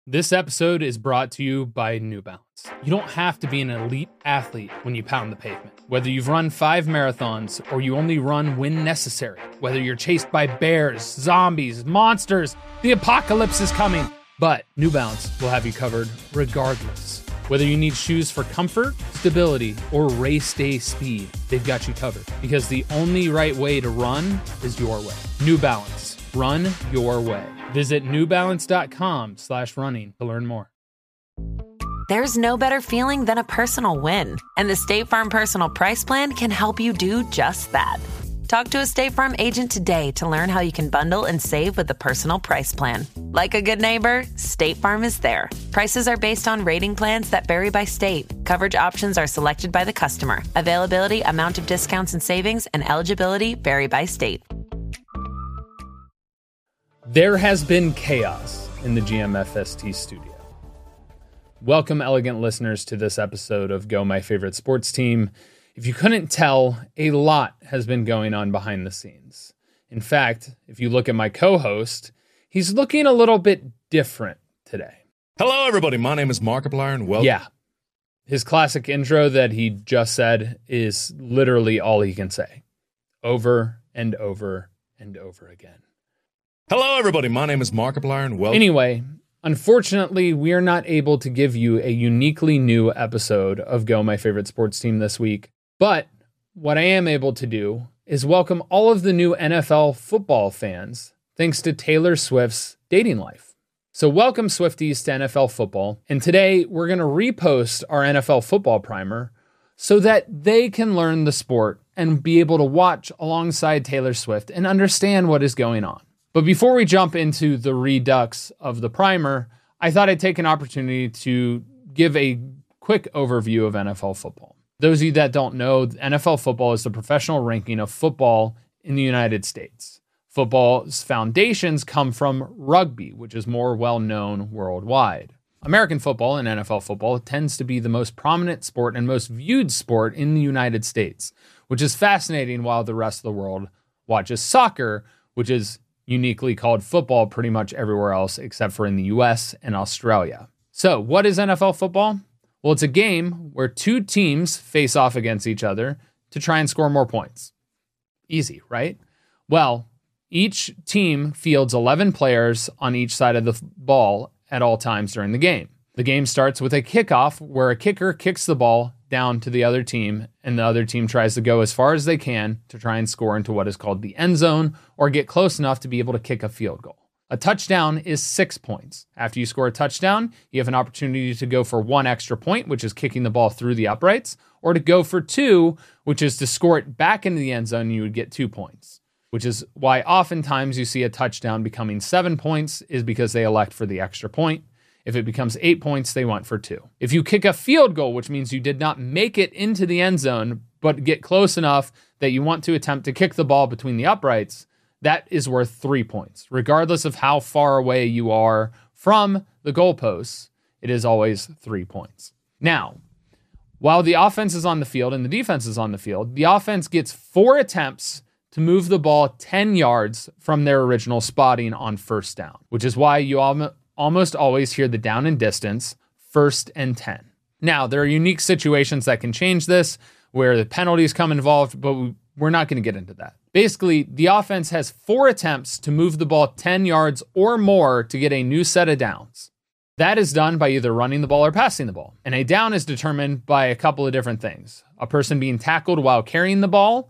This episode is brought to you by New Balance. You don't have to be an elite athlete when you pound the pavement. Whether you've run 5 marathons or you only run when necessary, whether you're chased by bears, zombies, monsters, the apocalypse is coming. But New Balance will have you covered regardless. Whether you need shoes for comfort, stability, or race day speed, they've got you covered. Because the only right way to run is your way. New Balance. Run your way. Visit newbalance.com/running to learn more. There's no better feeling than a personal win. And the State Farm Personal Price Plan can help you do just that. Talk to a State Farm agent today to learn how you can bundle and save with the Personal Price Plan. Like a good neighbor, State Farm is there. Prices are based on rating plans that vary by state. Coverage options are selected by the customer. Availability, amount of discounts and savings, and eligibility vary by state. There has been chaos in the GMFST studio. Welcome, elegant listeners, to this episode of Go My Favorite Sports Team. If you couldn't tell, a lot has been going on behind the scenes. In fact, if you look at my co-host, he's looking a little bit different today. Hello, everybody. My name is Markiplier, and welcome. Yeah. His classic intro that he just said is literally all he can say. Over and over and over again. Hello, everybody. My name is Markiplier, and welcome. Anyway, unfortunately, we are not able to give you a uniquely new episode of Go My Favorite Sports Team this week. But what I am able to do is welcome all of the new NFL football fans thanks to Taylor Swift's dating life. So welcome, Swifties, to NFL football. And today we're going to repost our NFL football primer so that they can learn the sport and be able to watch alongside Taylor Swift and understand what is going on. But before we jump into the redux of the primer, I thought I'd take an opportunity to give a quick overview of NFL football. Those of you that don't know, NFL football is the professional ranking of football in the United States. Football's foundations come from rugby, which is more well-known worldwide. American football and NFL football tends to be the most prominent sport and most viewed sport in the United States, which is fascinating while the rest of the world watches soccer, which is uniquely called football pretty much everywhere else except for in the US and Australia. So what is NFL football? Well, it's a game where two teams face off against each other to try and score more points. Easy, right? Well, each team fields 11 players on each side of the ball at all times during the game. The game starts with a kickoff where a kicker kicks the ball down to the other team, and the other team tries to go as far as they can to try and score into what is called the end zone or get close enough to be able to kick a field goal. A touchdown is 6 points. After you score a touchdown, you have an opportunity to go for 1 extra point, which is kicking the ball through the uprights, or to go for 2, which is to score it back into the end zone, and you would get 2 points, which is why oftentimes you see a touchdown becoming 7 points is because they elect for the extra point. If it becomes 8 points, they want for 2. If you kick a field goal, which means you did not make it into the end zone, but get close enough that you want to attempt to kick the ball between the uprights, that is worth 3 points. Regardless of how far away you are from the goalposts, it is always 3 points. Now, while the offense is on the field and the defense is on the field, the offense gets 4 attempts to move the ball 10 yards from their original spotting on first down, which is why you almost always hear the down and distance, 1st and 10. Now, there are unique situations that can change this, where the penalties come involved, but we're not going to get into that. Basically, the offense has 4 attempts to move the ball 10 yards or more to get a new set of downs. That is done by either running the ball or passing the ball. And a down is determined by a couple of different things. A person being tackled while carrying the ball,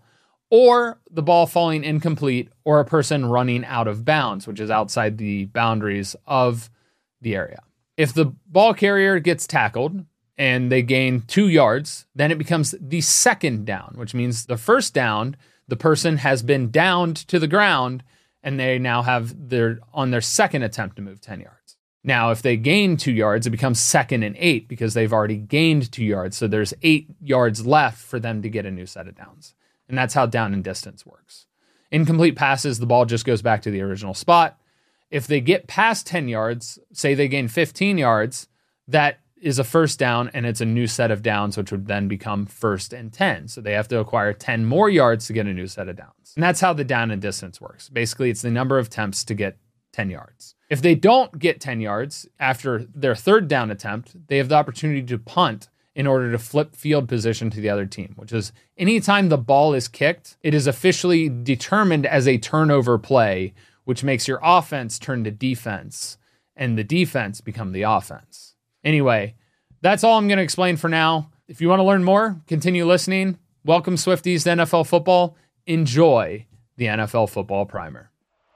or the ball falling incomplete, or a person running out of bounds, which is outside the boundaries of the area. If the ball carrier gets tackled and they gain 2 yards, then it becomes the second down, which means the first down, the person has been downed to the ground and they now have on their second attempt to move 10 yards. Now, if they gain 2 yards, it becomes 2nd and 8 because they've already gained 2 yards. So there's 8 yards left for them to get a new set of downs. And that's how down and distance works. Incomplete passes, the ball just goes back to the original spot. If they get past 10 yards, say they gain 15 yards, that is a first down and it's a new set of downs, which would then become 1st and 10. So they have to acquire 10 more yards to get a new set of downs. And that's how the down and distance works. Basically, it's the number of attempts to get 10 yards. If they don't get 10 yards after their third down attempt, they have the opportunity to punt in order to flip field position to the other team, which is anytime the ball is kicked, it is officially determined as a turnover play, which makes your offense turn to defense and the defense become the offense. Anyway, that's all I'm going to explain for now. If you want to learn more, continue listening. Welcome, Swifties, to NFL football. Enjoy the NFL Football Primer.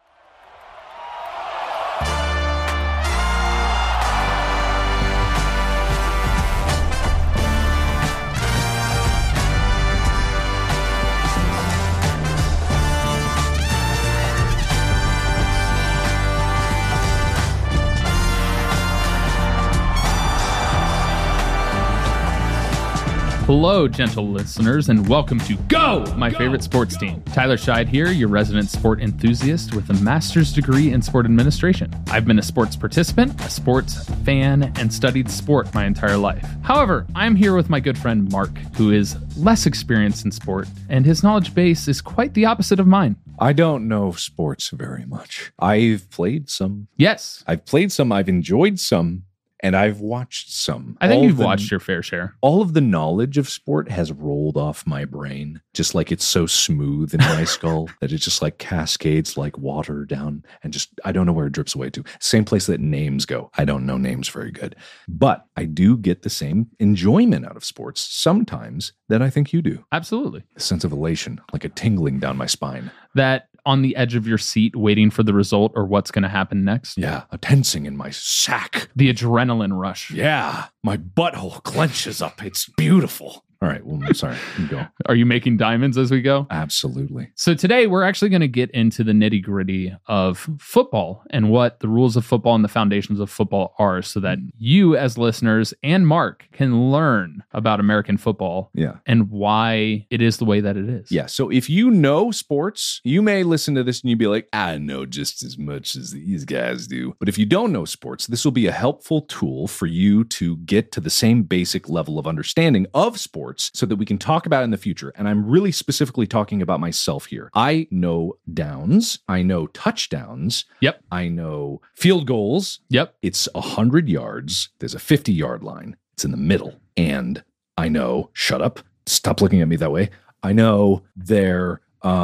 Hello, gentle listeners, and welcome to Go, My Favorite Sports Team. Tyler Scheid here, your resident sport enthusiast with a master's degree in sport administration. I've been a sports participant, a sports fan, and studied sport my entire life. However, I'm here with my good friend Mark, who is less experienced in sport, and his knowledge base is quite the opposite of mine. I don't know sports very much. I've played some. Yes. I've played some, I've enjoyed some. And I've watched some. I think you've watched your fair share. All of the knowledge of sport has rolled off my brain, just like it's so smooth in my skull that it just like cascades like water down and just, I don't know where it drips away to. Same place that names go. I don't know names very good. But I do get the same enjoyment out of sports sometimes that I think you do. Absolutely. A sense of elation, like a tingling down my spine. That on the edge of your seat waiting for the result or what's going to happen next. Yeah, a tensing in my sack. The adrenaline rush. Yeah, my butthole clenches up. It's beautiful. All right, well, I'm sorry. You go. Are you making diamonds as we go? Absolutely. So today we're actually going to get into the nitty gritty of football and what the rules of football and the foundations of football are so that you as listeners and Mark can learn about American football and why it is the way that it is. Yeah, so if you know sports, you may listen to this and you'd be like, I know just as much as these guys do. But if you don't know sports, this will be a helpful tool for you to get to the same basic level of understanding of sports so that we can talk about it in the future. And I'm really specifically talking about myself here. I know downs. I know touchdowns. Yep. I know field goals. Yep. It's 100 yards. There's a 50-yard line. It's in the middle. And I know, shut up. Stop looking at me that way. I know they're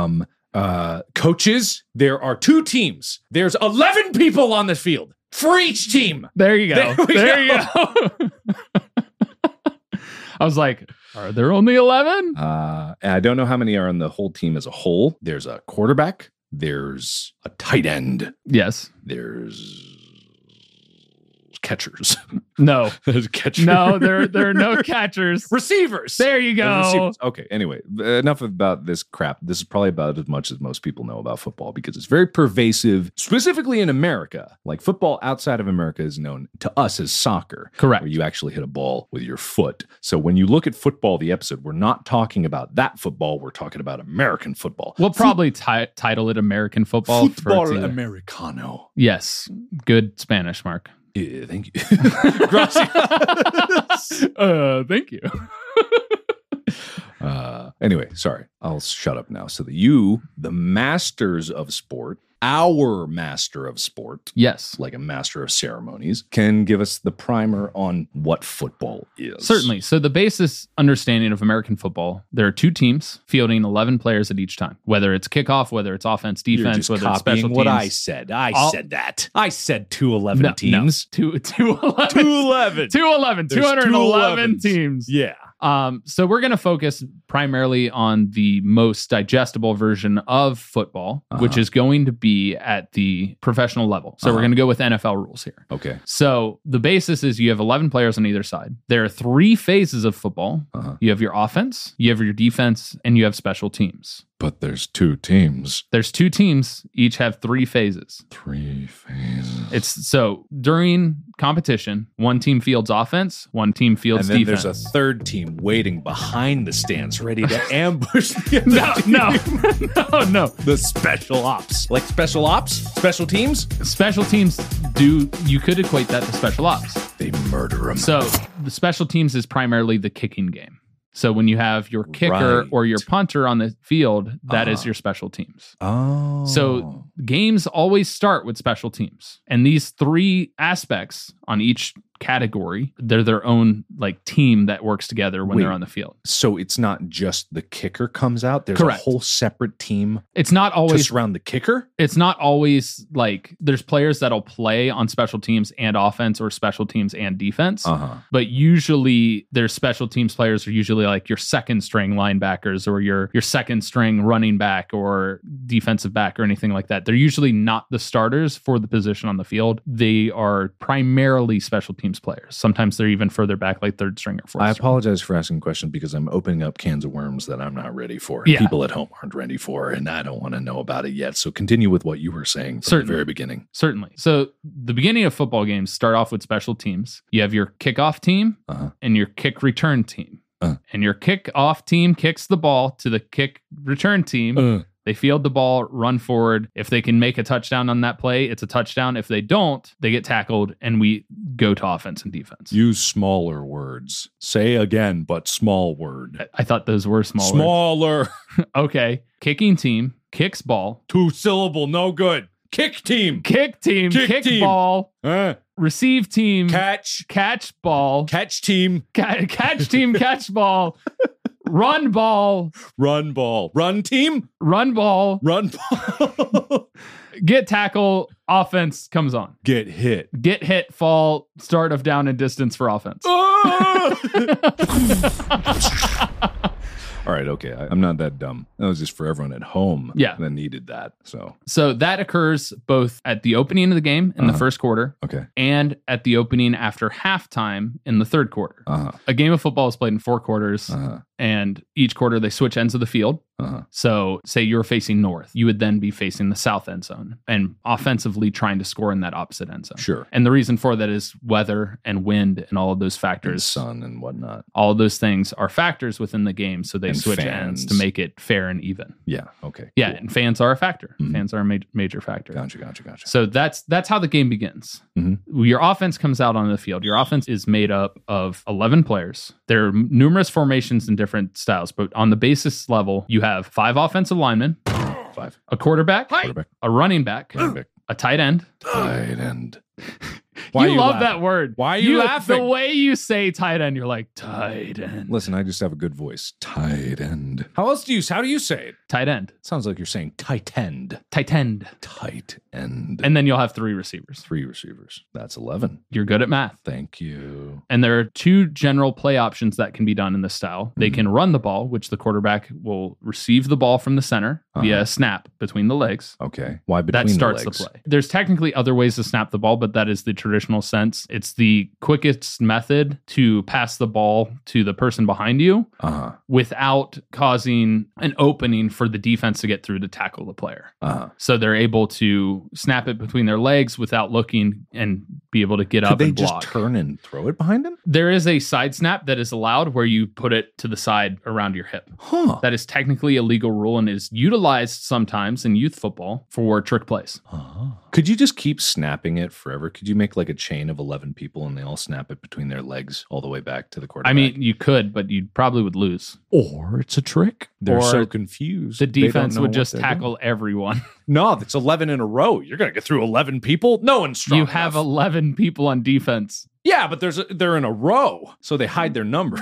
coaches. There are 2 teams. There's 11 people on the field for each team. There you go. There you go. I was like, are there only 11? I don't know how many are on the whole team as a whole. There's a quarterback. There's a tight end. Yes. There's catchers. No. There's catchers. No, there are no catchers. Receivers. There you go. Okay, anyway, enough about this crap. This is probably about as much as most people know about football because it's very pervasive, specifically in America. Like football outside of America is known to us as soccer. Correct. Where you actually hit a ball with your foot. So when you look at football, the episode, we're not talking about that football. We're talking about American football. We'll probably title it American football. Football Americano. Yes. Good Spanish, Mark. Yeah, thank you. Thank you. Anyway, sorry. I'll shut up now so that you, the masters of sport, our master of sport, yes, like a master of ceremonies, can give us the primer on what football is. Certainly. So the basis understanding of American football, there are 2 teams fielding 11 players at each time, whether it's kickoff, whether it's offense, defense, whether it's special teams. What I said. I said that. I said 211 teams. No. 211. 211 teams. Yeah. So we're going to focus primarily on the most digestible version of football, which is going to be at the professional level. So we're going to go with NFL rules here. Okay. So the basis is you have 11 players on either side. There are 3 phases of football. You have your offense, you have your defense, and you have special teams. But there's 2 teams. There's 2 teams, each have 3 phases. 3 phases. It's so during competition, one team fields offense, one team fields defense. defense. There's a third team waiting behind the stands, ready to ambush the other No. The special ops. Like special ops? Special teams? Special teams you could equate that to special ops. They murder them. So the special teams is primarily the kicking game. So when you have your kicker Right. or your punter on the field, that is your special teams. Oh. So games always start with special teams. And these three aspects on each category, they're their own like team that works together when they're on the field. So it's not just the kicker comes out. There's Correct. a whole separate team It's not to always surround the kicker. it's not always like there's players that'll play on special teams and offense or special teams and defense. But usually their special teams players are usually like your second string linebackers or your second string running back or defensive back or anything like that. They're usually not the starters for the position on the field. They are primarily special teams players. Sometimes they're even further back, like third string or fourth I string. apologize for asking questions because I'm opening up cans of worms that I'm not ready for. Yeah. People at home aren't ready for, and I don't want to know about it yet. So continue with what you were saying from Certainly. the very beginning. Certainly. So the beginning of football games start off with special teams. You have your kickoff team and your kick return team. And your kickoff team kicks the ball to the kick return team. They field the ball, run forward. If they can make a touchdown on that play, it's a touchdown. If they don't, they get tackled, and we go to offense and defense. Use smaller words. Say again, but small word. I thought those were small. Smaller. Okay. Kicking team kicks ball. 2-syllable, no good. Kick team. Kick team kick team. ball. Receive team Catch ball. Catch team. Catch team catch ball. Run ball. Run ball. Run team. Run ball. Run ball. Get tackle. Offense comes on. Get hit. Get hit. Fall. Start of down and distance for offense. All right, okay. I'm not that dumb. That was just for everyone at home that needed that. So that occurs both at the opening of the game in the first quarter and at the opening after halftime in the third quarter. A game of football is played in 4 quarters, and each quarter they switch ends of the field. So say you're facing north, you would then be facing the south end zone and offensively trying to score in that opposite end zone. Sure. And the reason for that is weather and wind and all of those factors. And sun and whatnot. All of those things are factors within the game. So they And switch fans. ends to make it fair and even. Yeah, okay. Yeah, Cool. and fans are a factor. Fans are a major factor. Gotcha. So that's how the game begins. Your offense comes out on the field. Your offense is made up of 11 players. There are numerous formations and different styles, but on the basis level, you have 5 offensive linemen, 5. a quarterback, a running back, Quarterback. a tight end. Tight end. You love that word. Why are you laughing? The way you say tight end, you're like, tight end. Listen, I just have a good voice. Tight end. How do you say it? Tight end. Sounds like you're saying tight end. Tight end. Tight end. And then you'll have 3 receivers. 3 receivers. That's 11. You're good at math. Thank you. And there are 2 general play options that can be done in this style. They can run the ball, which the quarterback will receive the ball from the center via a snap between the legs. Okay. Why between that starts the legs? play. There's technically other ways to snap the ball, but that is the traditional sense. It's the quickest method to pass the ball to the person behind you without causing an opening for the defense to get through to tackle the player. So they're able to snap it between their legs without looking and be able to get up and block. Could they just turn and throw it behind him? There is a side snap that is allowed where you put it to the side around your hip. That is technically a legal rule and is utilized sometimes in youth football for trick plays. Could you just keep snapping it forever? Could you make like a chain of 11 people and they all snap it between their legs all the way back to the quarterback? I mean, you could, but you probably would lose. Or it's a trick. They're Or so confused. The They don't defense know would what just they're tackle everyone. No, that's 11 in a row. You're going to get through 11 people. No one's strong You have enough. 11 people on defense. Yeah, but they're in a row, so they hide their numbers.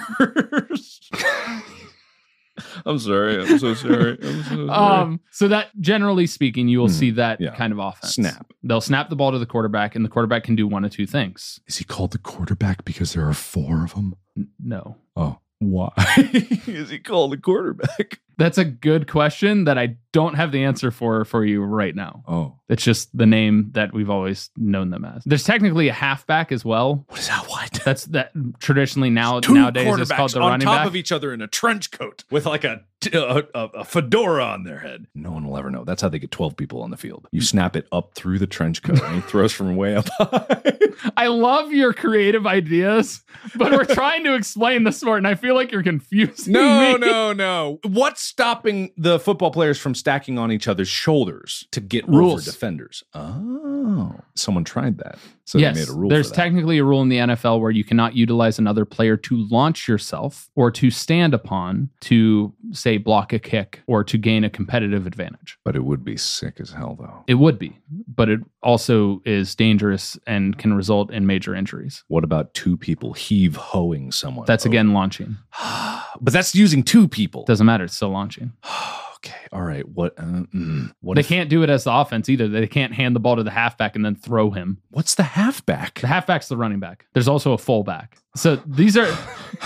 I'm sorry. I'm so sorry. So that generally speaking, you will see that yeah. kind of offense. Snap. They'll snap the ball to the quarterback, and the quarterback can do one of 2 things. Is he called the quarterback because there are 4 of them? No. Oh, why is he called the quarterback? That's a good question that I don't have the answer for you right now. Oh. It's just the name that we've always known them as. There's technically a halfback as well. What is that? What? That's that traditionally 2 nowadays is called the on running top back. of each other in a trench coat with like a fedora on their head. No one will ever know. That's how they get 12 people on the field. You snap it up through the trench coat and he throws from way up high. I love your creative ideas, but we're trying to explain the sport, and I feel like you're confusing me. No. What's stopping the football players from stacking on each other's shoulders to get Rules. over defenders? Oh, someone tried that. So yes, they made a rule there's for that. technically a rule in the NFL where you cannot utilize another player to launch yourself or to stand upon to, say, block a kick or to gain a competitive advantage. But it would be sick as hell, though. It would be, but it also is dangerous and can result in major injuries. What about two people heave-hoing someone? That's again launching. But that's using two people. Doesn't matter. It's still launching. Okay, all right. What They can't do it as the offense either. They can't hand the ball to the halfback and then throw him. What's the halfback? The halfback's the running back. There's also a fullback. So these are...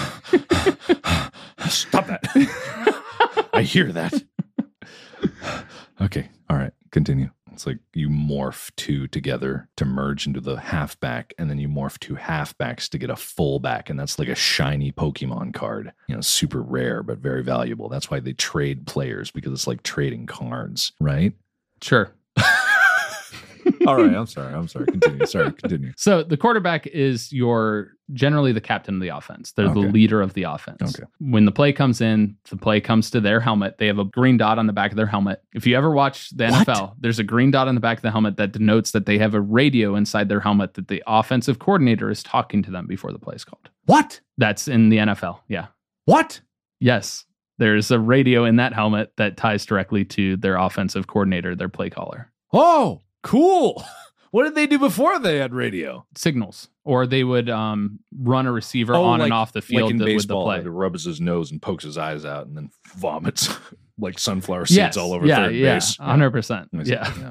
Stop that. I hear that. Okay, all right. Continue. It's like you morph two together to merge into the halfback, and then you morph two halfbacks to get a fullback, and that's like a shiny Pokemon card. Super rare, but very valuable. That's why they trade players, because it's like trading cards, right? Sure. All right, I'm sorry. Continue. So the quarterback is generally the captain of the offense. They're the leader of the offense. Okay. When the play comes in, the play comes to their helmet. They have a green dot on the back of their helmet. If you ever watch the NFL, there's a green dot on the back of the helmet that denotes that they have a radio inside their helmet that the offensive coordinator is talking to them before the play is called. What? That's in the NFL. Yeah. What? Yes. There's a radio in that helmet that ties directly to their offensive coordinator, their play caller. Oh, cool. What did they do before they had radio? Signals. Or they would run a receiver on and off the field like in baseball, with the play. He rubs his nose and pokes his eyes out and then vomits like sunflower seeds all over third base. 100%. Yeah.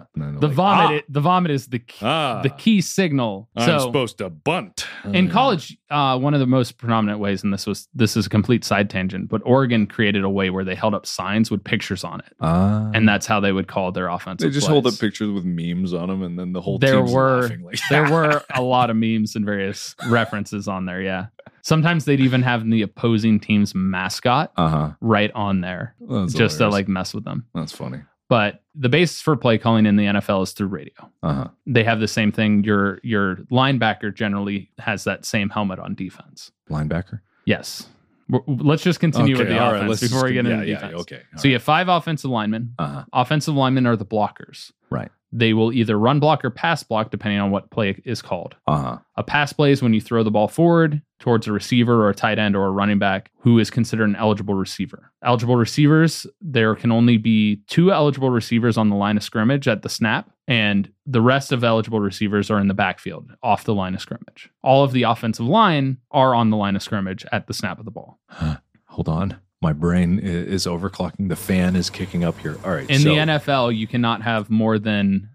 The vomit is the key signal. I'm supposed to bunt. In college, one of the most predominant ways, and this is a complete side tangent, but Oregon created a way where they held up signs with pictures on it. And that's how they would call their offensive They just plays. hold up pictures with memes on them, and then the whole There team's were laughing. Like, there were a lot of memes and various references on there, yeah. Sometimes they'd even have the opposing team's mascot right on there, That's just hilarious. to mess with them. That's funny. But the basis for play calling in the NFL is through radio. They have the same thing. Your linebacker generally has that same helmet on defense. Linebacker? Yes. Let's just continue with the offense before we get into defense. Okay. So you have 5 offensive linemen. Offensive linemen are the blockers. Right. They will either run block or pass block depending on what play is called. A pass play is when you throw the ball forward towards a receiver or a tight end or a running back who is considered an eligible receiver. Eligible receivers, there can only be 2 eligible receivers on the line of scrimmage at the snap, and the rest of eligible receivers are in the backfield off the line of scrimmage. All of the offensive line are on the line of scrimmage at the snap of the ball. Hold on. My brain is overclocking. The fan is kicking up here. All right. In the NFL, you cannot have more than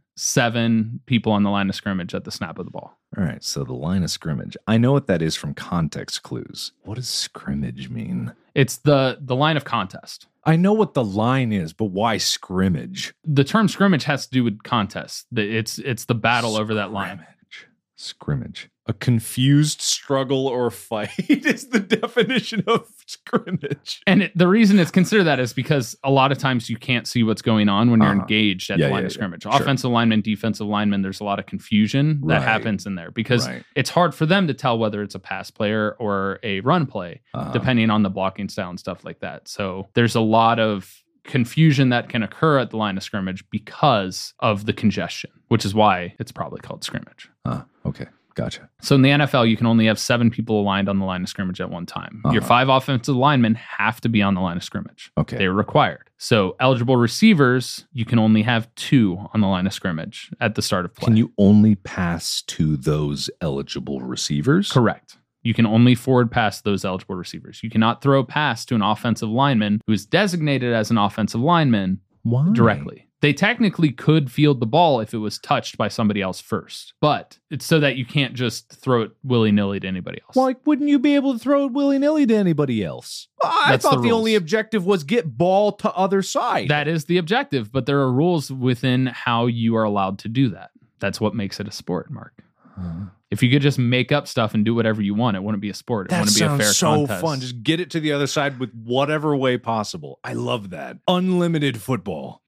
7 people on the line of scrimmage at the snap of the ball. All right. So the line of scrimmage. I know what that is from context clues. What does scrimmage mean? It's the line of contest. I know what the line is, but why scrimmage? The term scrimmage has to do with contest. It's the battle over that line. Scrimmage. A confused struggle or fight is the definition of scrimmage. And the reason it's considered that is because a lot of times you can't see what's going on when you're engaged at the line of scrimmage. Sure. Offensive linemen, defensive linemen, there's a lot of confusion that happens in there because it's hard for them to tell whether it's a pass player or a run play, depending on the blocking style and stuff like that. So there's a lot of confusion that can occur at the line of scrimmage because of the congestion, which is why it's probably called scrimmage. Okay. Gotcha. So in the NFL, you can only have 7 people aligned on the line of scrimmage at one time. Your 5 offensive linemen have to be on the line of scrimmage. Okay. They're required. So eligible receivers, you can only have 2 on the line of scrimmage at the start of play. Can you only pass to those eligible receivers? Correct. You can only forward pass those eligible receivers. You cannot throw a pass to an offensive lineman who is designated as an offensive lineman directly. They technically could field the ball if it was touched by somebody else first, but it's so that you can't just throw it willy-nilly to anybody else. Why wouldn't you be able to throw it willy-nilly to anybody else? I thought the only objective was get ball to other side. That is the objective, but there are rules within how you are allowed to do that. That's what makes it a sport, Mark. If you could just make up stuff and do whatever you want, it wouldn't be a sport. It wouldn't be a fair contest. That sounds so fun. Just get it to the other side with whatever way possible. I love that. Unlimited football.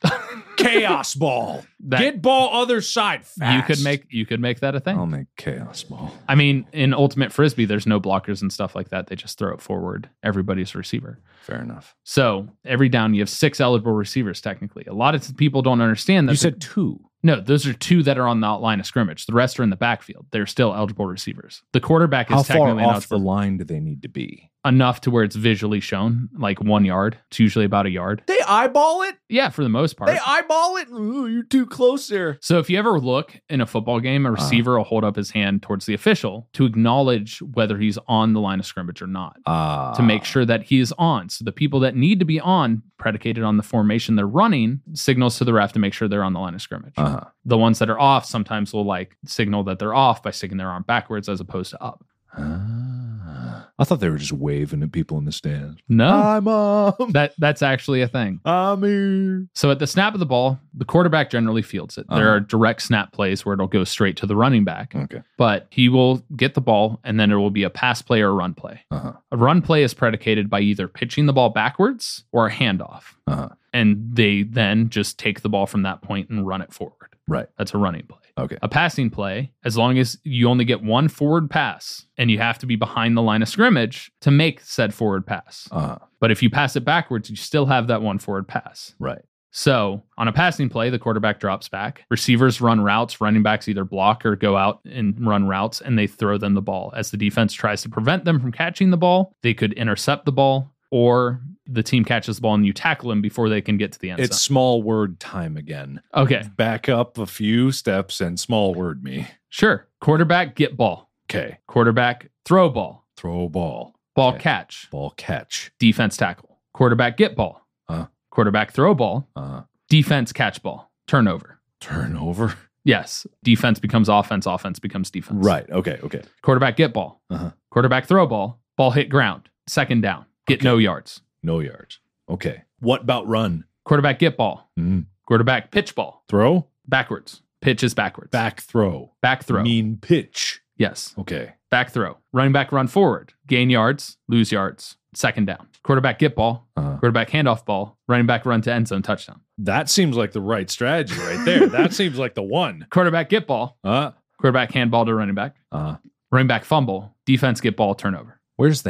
Chaos ball. Get ball other side fast. You could make that a thing. I'll make chaos ball. I mean, in Ultimate Frisbee, there's no blockers and stuff like that. They just throw it forward. Everybody's a receiver. Fair enough. So every down, you have 6 eligible receivers, technically. A lot of people don't understand that. You said 2. No, those are 2 that are on the line of scrimmage. The rest are in the backfield. They're still eligible receivers. The quarterback is technically how far off the line do they need to be? Enough to where it's visually shown, like 1 yard. It's usually about a yard. They eyeball it? Yeah, for the most part. They eyeball it? Ooh, you're too close there. So if you ever look in a football game, a receiver will hold up his hand towards the official to acknowledge whether he's on the line of scrimmage or not, to make sure that he is on. So the people that need to be on, predicated on the formation they're running, signals to the ref to make sure they're on the line of scrimmage. The ones that are off sometimes will like signal that they're off by sticking their arm backwards as opposed to up. I thought they were just waving at people in the stands. No. Hi, Mom. That's actually a thing. I'm here. So at the snap of the ball, the quarterback generally fields it. There are direct snap plays where it'll go straight to the running back. Okay. But he will get the ball, and then there will be a pass play or a run play. A run play is predicated by either pitching the ball backwards or a handoff. And they then just take the ball from that point and run it forward. Right. That's a running play. Okay. A passing play, as long as you only get one forward pass and you have to be behind the line of scrimmage to make said forward pass. But if you pass it backwards, you still have that one forward pass. Right. So on a passing play, the quarterback drops back. Receivers run routes. Running backs either block or go out and run routes, and they throw them the ball. As the defense tries to prevent them from catching the ball, they could intercept the ball, or the team catches the ball and you tackle them before they can get to the end zone. It's small word time again. Okay. Back up a few steps and small word me. Sure. Quarterback, get ball. Okay. Quarterback, throw ball. Throw ball. Ball Okay. catch. Ball catch. Defense tackle. Quarterback, get ball. Quarterback, throw ball. Defense, catch ball. Turnover. Turnover. Yes. Defense becomes offense. Offense becomes defense. Right. Okay. Okay. Quarterback, get ball. Quarterback, throw ball. Ball hit ground. Second down. Get no yards. No yards. Okay. What about run? Quarterback, get ball. Quarterback, pitch ball. Throw? Backwards. Pitch is backwards. Back throw. Back throw. Mean pitch. Yes. Okay. Back throw. Running back, run forward. Gain yards. Lose yards. Second down. Quarterback, get ball. Quarterback, handoff ball. Running back, run to end zone. Touchdown. That seems like the right strategy right there. That seems like the one. Quarterback, get ball. Quarterback, handball to running back. Running back, fumble. Defense, get ball. Turnover. Where's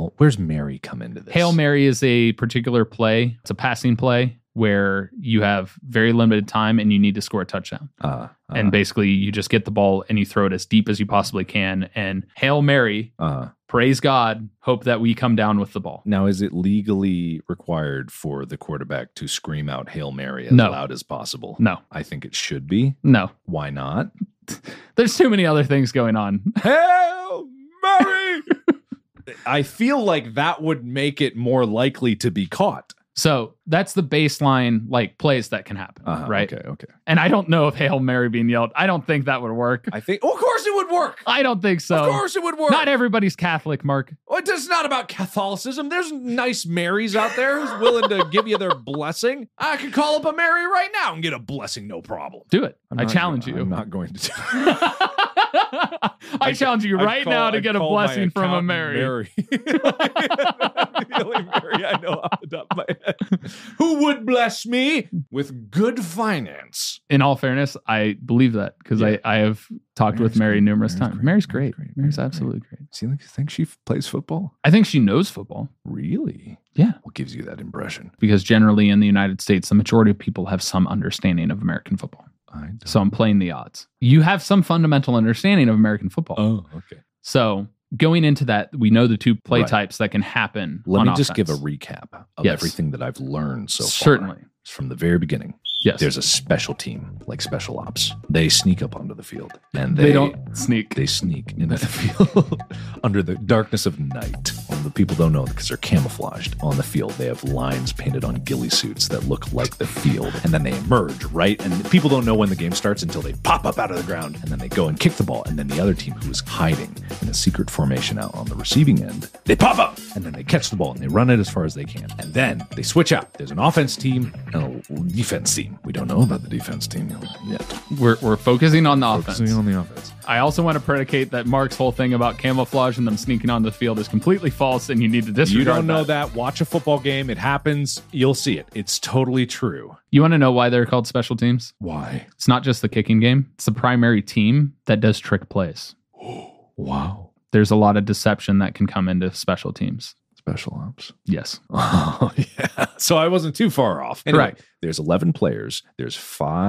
Mary come into this? Hail Mary is a particular play. It's a passing play where you have very limited time and you need to score a touchdown. And basically you just get the ball and you throw it as deep as you possibly can. And Hail Mary, praise God, hope that we come down with the ball. Now, is it legally required for the quarterback to scream out Hail Mary as No. loud as possible? No. I think it should be. No. Why not? There's too many other things going on. Hail Mary! I feel like that would make it more likely to be caught. So that's the baseline like plays that can happen, right? Okay. And I don't know if Hail Mary being yelled, I don't think that would work. I think, of course it would work. I don't think so. Of course it would work. Not everybody's Catholic, Mark. Well, it's not about Catholicism. There's nice Marys out there who's willing to give you their blessing. I could call up a Mary right now and get a blessing, no problem. Do it. I challenge you. I'm not going to do it. I challenge you right now to get a blessing from a Mary. Mary. The only Mary I know off the top of my head. Who would bless me with good finance? In all fairness, I believe that because I have talked with Mary numerous times. Mary's great. Mary's absolutely great. Do you think she plays football? I think she knows football. Really? Yeah. What gives you that impression? Because generally in the United States, the majority of people have some understanding of American football. So I'm playing the odds. You have some fundamental understanding of American football. Oh, okay. So going into that, we know the two play types that can happen. Let on me just offense. give a recap of everything that I've learned so far. Certainly. From the very beginning. Yes. There's a special team, like special ops. They sneak up onto the field. And they don't sneak. They sneak into the field under the darkness of night. Well, the people don't know because they're camouflaged on the field. They have lines painted on ghillie suits that look like the field. And then they emerge, right? And people don't know when the game starts until they pop up out of the ground. And then they go and kick the ball. And then the other team, who is hiding in a secret formation out on the receiving end, they pop up. And then they catch the ball and they run it as far as they can. And then they switch out. There's an offense team and a defense team. We don't know about the defense team yet. We're focusing on the offense. Focusing on the offense. I also want to predicate that Mark's whole thing about camouflage and them sneaking on the field is completely false, and you need to disregard You don't know that. Watch a football game. It happens. You'll see it. It's totally true. You want to know why they're called special teams? Why? It's not just the kicking game. It's the primary team that does trick plays. Wow. There's a lot of deception that can come into special teams. special ops. Yes. Oh, yeah. So I wasn't too far off. Anyway, Correct. There's 11 players. There's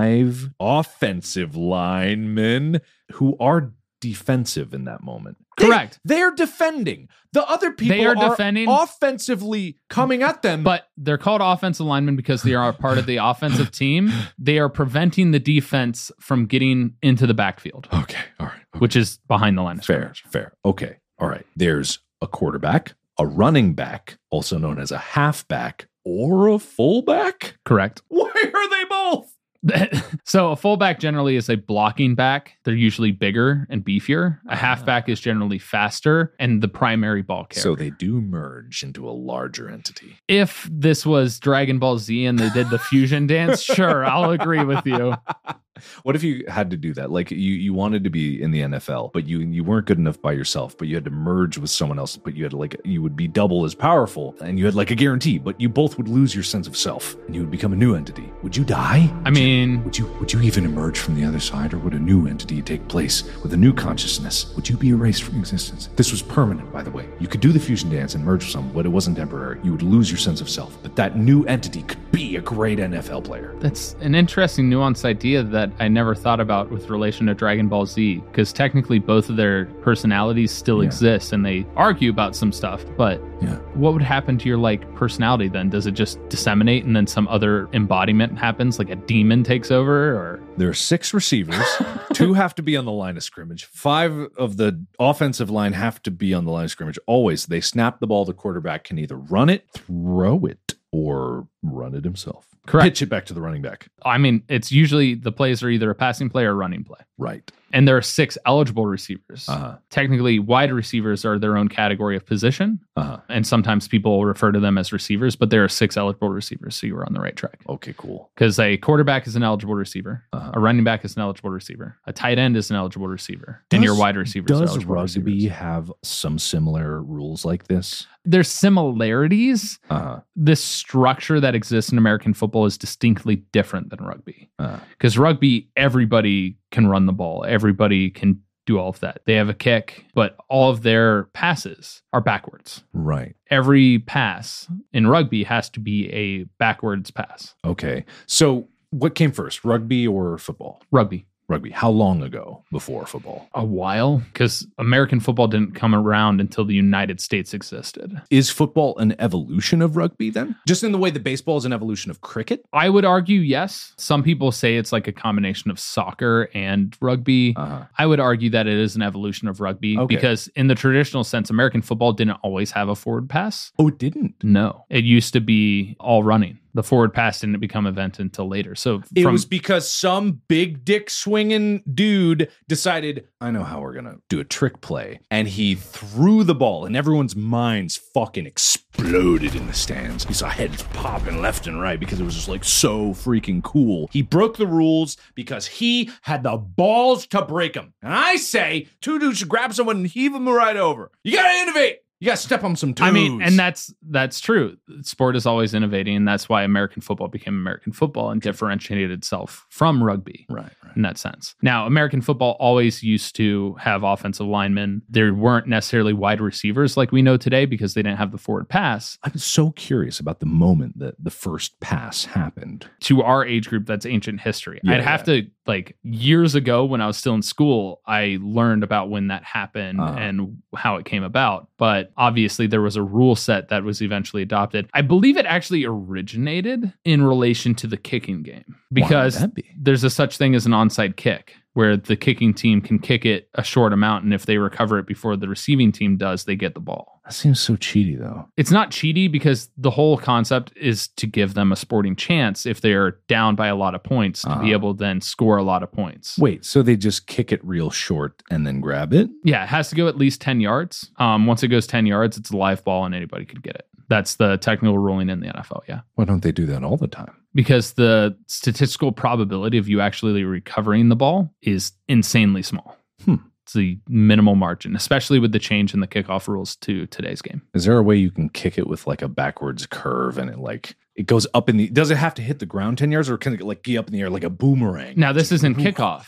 5 offensive linemen who are defensive in that moment. Correct. They're defending. The other people are defending offensively coming at them. But they're called offensive linemen because they are a part of the offensive team. They are preventing the defense from getting into the backfield. Okay. All right. Okay. Which is behind the line of scrimmage. Fair. Okay. All right. There's a quarterback, a running back, also known as a halfback, or a fullback? Correct. Why are they both? So a fullback generally is a blocking back. They're usually bigger and beefier. A halfback is generally faster and the primary ball carrier. So they do merge into a larger entity. If this was Dragon Ball Z and they did the fusion dance, sure, I'll agree with you. What if you had to do that? Like you wanted to be in the NFL, but you weren't good enough by yourself, but you had to merge with someone else, but you had you would be double as powerful and you had like a guarantee, but you both would lose your sense of self and you would become a new entity. Would you die? I mean, would you even emerge from the other side, or would a new entity take place with a new consciousness? Would you be erased from existence? This was permanent, by the way. You could do the fusion dance and merge with someone, but it wasn't temporary. You would lose your sense of self, but that new entity could be a great NFL player. That's an interesting nuanced idea that I never thought about with relation to Dragon Ball Z, because technically both of their personalities still exist and they argue about some stuff, but what would happen to your personality then? Does it just disseminate and then some other embodiment happens, like a demon takes over? Or there are 6 receivers. 2 have to be on the line of scrimmage. 5 of the offensive line have to be on the line of scrimmage. Always. They snap the ball. The quarterback can either run it, throw it, or run it himself. Correct. Pitch it back to the running back. I mean, it's usually the plays are either a passing play or a running play. Right. And there are 6 eligible receivers. Uh-huh. Technically, wide receivers are their own category of position. Uh-huh. And sometimes people refer to them as receivers, but there are 6 eligible receivers. So you were on the right track. Okay, cool. Because a quarterback is an eligible receiver. Uh-huh. A running back is an eligible receiver. A tight end is an eligible receiver. And your wide receivers are eligible receivers. Does rugby have some similar rules like this? There's similarities. Uh-huh. This structure that exists in American football is distinctly different than rugby. Because rugby, everybody can run the ball. Everybody can do all of that. They have a kick, but all of their passes are backwards. Right. Every pass in rugby has to be a backwards pass. Okay. So what came first, rugby or football? Rugby. Rugby. How long ago before football? A while, because American football didn't come around until the United States existed. Is football an evolution of rugby then? Just in the way that baseball is an evolution of cricket? I would argue yes. Some people say it's like a combination of soccer and rugby. Uh-huh. I would argue that it is an evolution of rugby because in the traditional sense, American football didn't always have a forward pass. Oh, it didn't? No. It used to be all running. The forward pass didn't become event until later. So it was because some big dick swinging dude decided, I know how we're going to do a trick play. And he threw the ball and everyone's minds fucking exploded in the stands. You saw heads popping left and right because it was just so freaking cool. He broke the rules because he had the balls to break them. And I say, 2 dudes should grab someone and heave them right over. You got to innovate. You got to step on some toes. I mean, and that's true. Sport is always innovating, and that's why American football became American football and differentiated itself from rugby. Right. In that sense. Now, American football always used to have offensive linemen. There weren't necessarily wide receivers like we know today because they didn't have the forward pass. I'm so curious about the moment that the first pass happened. To our age group, that's ancient history. I'd have to, years ago when I was still in school, I learned about when that happened and how it came about. But obviously, there was a rule set that was eventually adopted. I believe it actually originated in relation to the kicking game because there's a such thing as an onside kick where the kicking team can kick it a short amount. And if they recover it before the receiving team does, they get the ball. That seems so cheaty, though. It's not cheaty because the whole concept is to give them a sporting chance if they are down by a lot of points to be able to then score a lot of points. Wait, so they just kick it real short and then grab it? Yeah, it has to go at least 10 yards. Once it goes 10 yards, it's a live ball and anybody could get it. That's the technical ruling in the NFL, yeah. Why don't they do that all the time? Because the statistical probability of you actually recovering the ball is insanely small. It's the minimal margin, especially with the change in the kickoff rules to today's game. Is there a way you can kick it with a backwards curve and it goes up in the... Does it have to hit the ground 10 yards or can it get up in the air like a boomerang? Now, this isn't kickoff.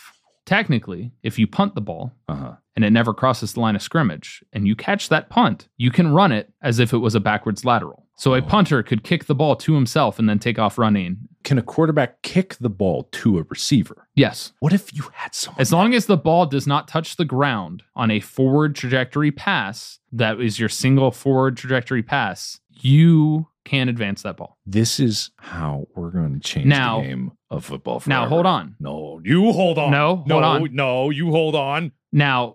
technically, if you punt the ball and it never crosses the line of scrimmage and you catch that punt, you can run it as if it was a backwards lateral. So a punter could kick the ball to himself and then take off running. Can a quarterback kick the ball to a receiver? Yes. What if you had someone? As long as the ball does not touch the ground on a forward trajectory pass, that is your single forward trajectory pass, you can advance that ball. This is how we're going to change the game of football forever. Now, hold on. No, you hold on. No, hold on. No, you hold on. Now,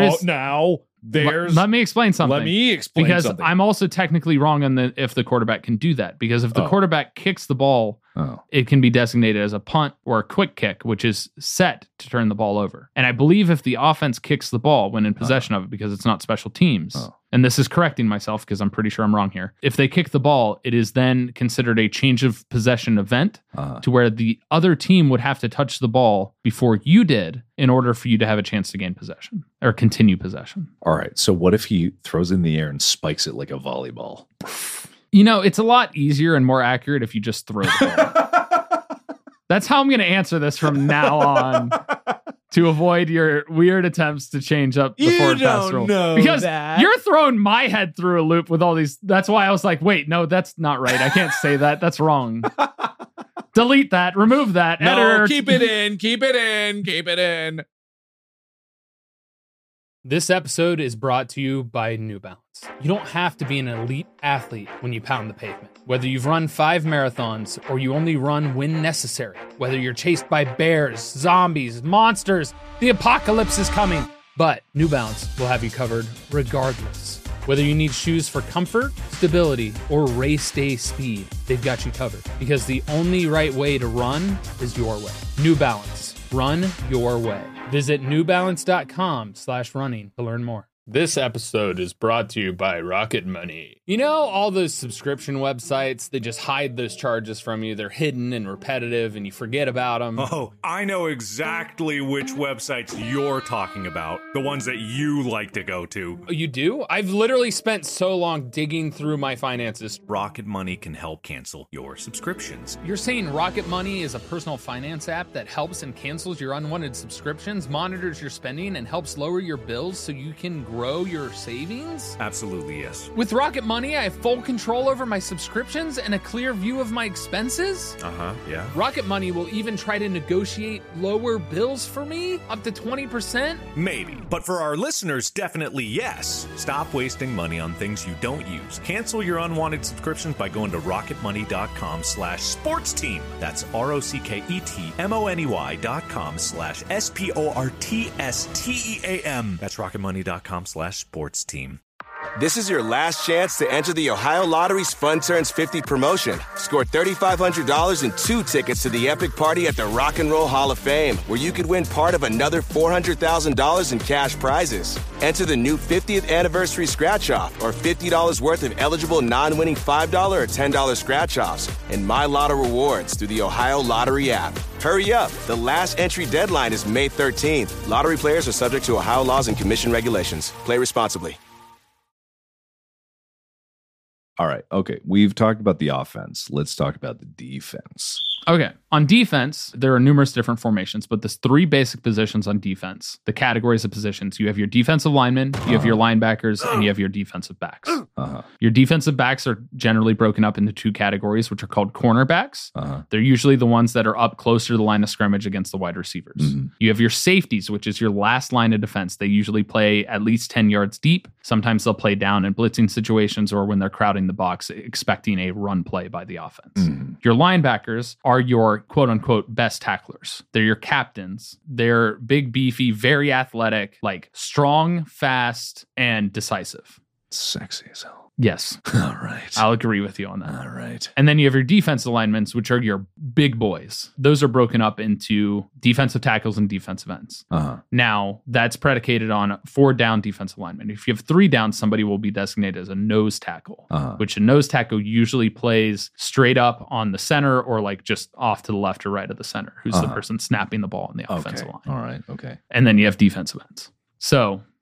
let me explain something. Because I'm also technically wrong on if the quarterback can do that. Because if the quarterback kicks the ball, it can be designated as a punt or a quick kick, which is set to turn the ball over. And I believe if the offense kicks the ball when in possession of it, because it's not special teams, and this is correcting myself because I'm pretty sure I'm wrong here. If they kick the ball, it is then considered a change of possession event to where the other team would have to touch the ball before you did in order for you to have a chance to gain possession or continue possession. All right. So what if he throws it in the air and spikes it like a volleyball? You know, it's a lot easier and more accurate if you just throw the ball. That's how I'm going to answer this from now on. To avoid your weird attempts to change up the forward pass rule. Because you're throwing my head through a loop with all these. That's why I was like, wait, no, that's not right. I can't say that. That's wrong. Delete that. Remove that. No, editor. keep it in. Keep it in. Keep it in. This episode is brought to you by New Balance. You don't have to be an elite athlete when you pound the pavement. Whether you've run 5 marathons or you only run when necessary, whether you're chased by bears, zombies, monsters, the apocalypse is coming. But New Balance will have you covered regardless. Whether you need shoes for comfort, stability, or race day speed, they've got you covered. Because the only right way to run is your way. New Balance. Run your way. Visit newbalance.com/running to learn more. This episode is brought to you by Rocket Money. You know, all those subscription websites, they just hide those charges from you. They're hidden and repetitive and you forget about them. Oh, I know exactly which websites you're talking about. The ones that you like to go to. Oh, you do? I've literally spent so long digging through my finances. Rocket Money can help cancel your subscriptions. You're saying Rocket Money is a personal finance app that helps and cancels your unwanted subscriptions, monitors your spending, and helps lower your bills so you can grow your savings? Absolutely, yes. With Rocket Money, I have full control over my subscriptions and a clear view of my expenses? Yeah. Rocket Money will even try to negotiate lower bills for me, up to 20%? Maybe, but for our listeners, definitely yes. Stop wasting money on things you don't use. Cancel your unwanted subscriptions by going to rocketmoney.com/sportsteam. That's ROCKETMONEY.com/SPORTSTEAM. That's rocketmoney.com/sportsteam. This is your last chance to enter the Ohio Lottery's Fun Turns 50 promotion. Score $3,500 and 2 tickets to the epic party at the Rock and Roll Hall of Fame, where you could win part of another $400,000 in cash prizes. Enter the new 50th anniversary scratch-off or $50 worth of eligible non-winning $5 or $10 scratch-offs and My Lotto rewards through the Ohio Lottery app. Hurry up. The last entry deadline is May 13th. Lottery players are subject to Ohio laws and commission regulations. Play responsibly. All right. Okay. We've talked about the offense. Let's talk about the defense. Okay. On defense, there are numerous different formations, but there's 3 basic positions on defense. The categories of positions. You have your defensive linemen, you have your linebackers, and you have your defensive backs. Your defensive backs are generally broken up into 2 categories, which are called cornerbacks. They're usually the ones that are up closer to the line of scrimmage against the wide receivers. You have your safeties, which is your last line of defense. They usually play at least 10 yards deep. Sometimes they'll play down in blitzing situations or when they're crowding the box, expecting a run play by the offense. Your linebackers are your quote-unquote best tacklers. They're your captains. They're big, beefy, very athletic, like strong, fast, and decisive. Sexy as hell. Yes. All right. I'll agree with you on that. All right. And then you have your defensive linemen, which are your big boys. Those are broken up into defensive tackles and defensive ends. Now, that's predicated on 4 down defensive linemen. If you have 3 down, somebody will be designated as a nose tackle, which a nose tackle usually plays straight up on the center or like just off to the left or right of the center, who's the person snapping the ball on the offensive line. All right. Okay. And then you have defensive ends. So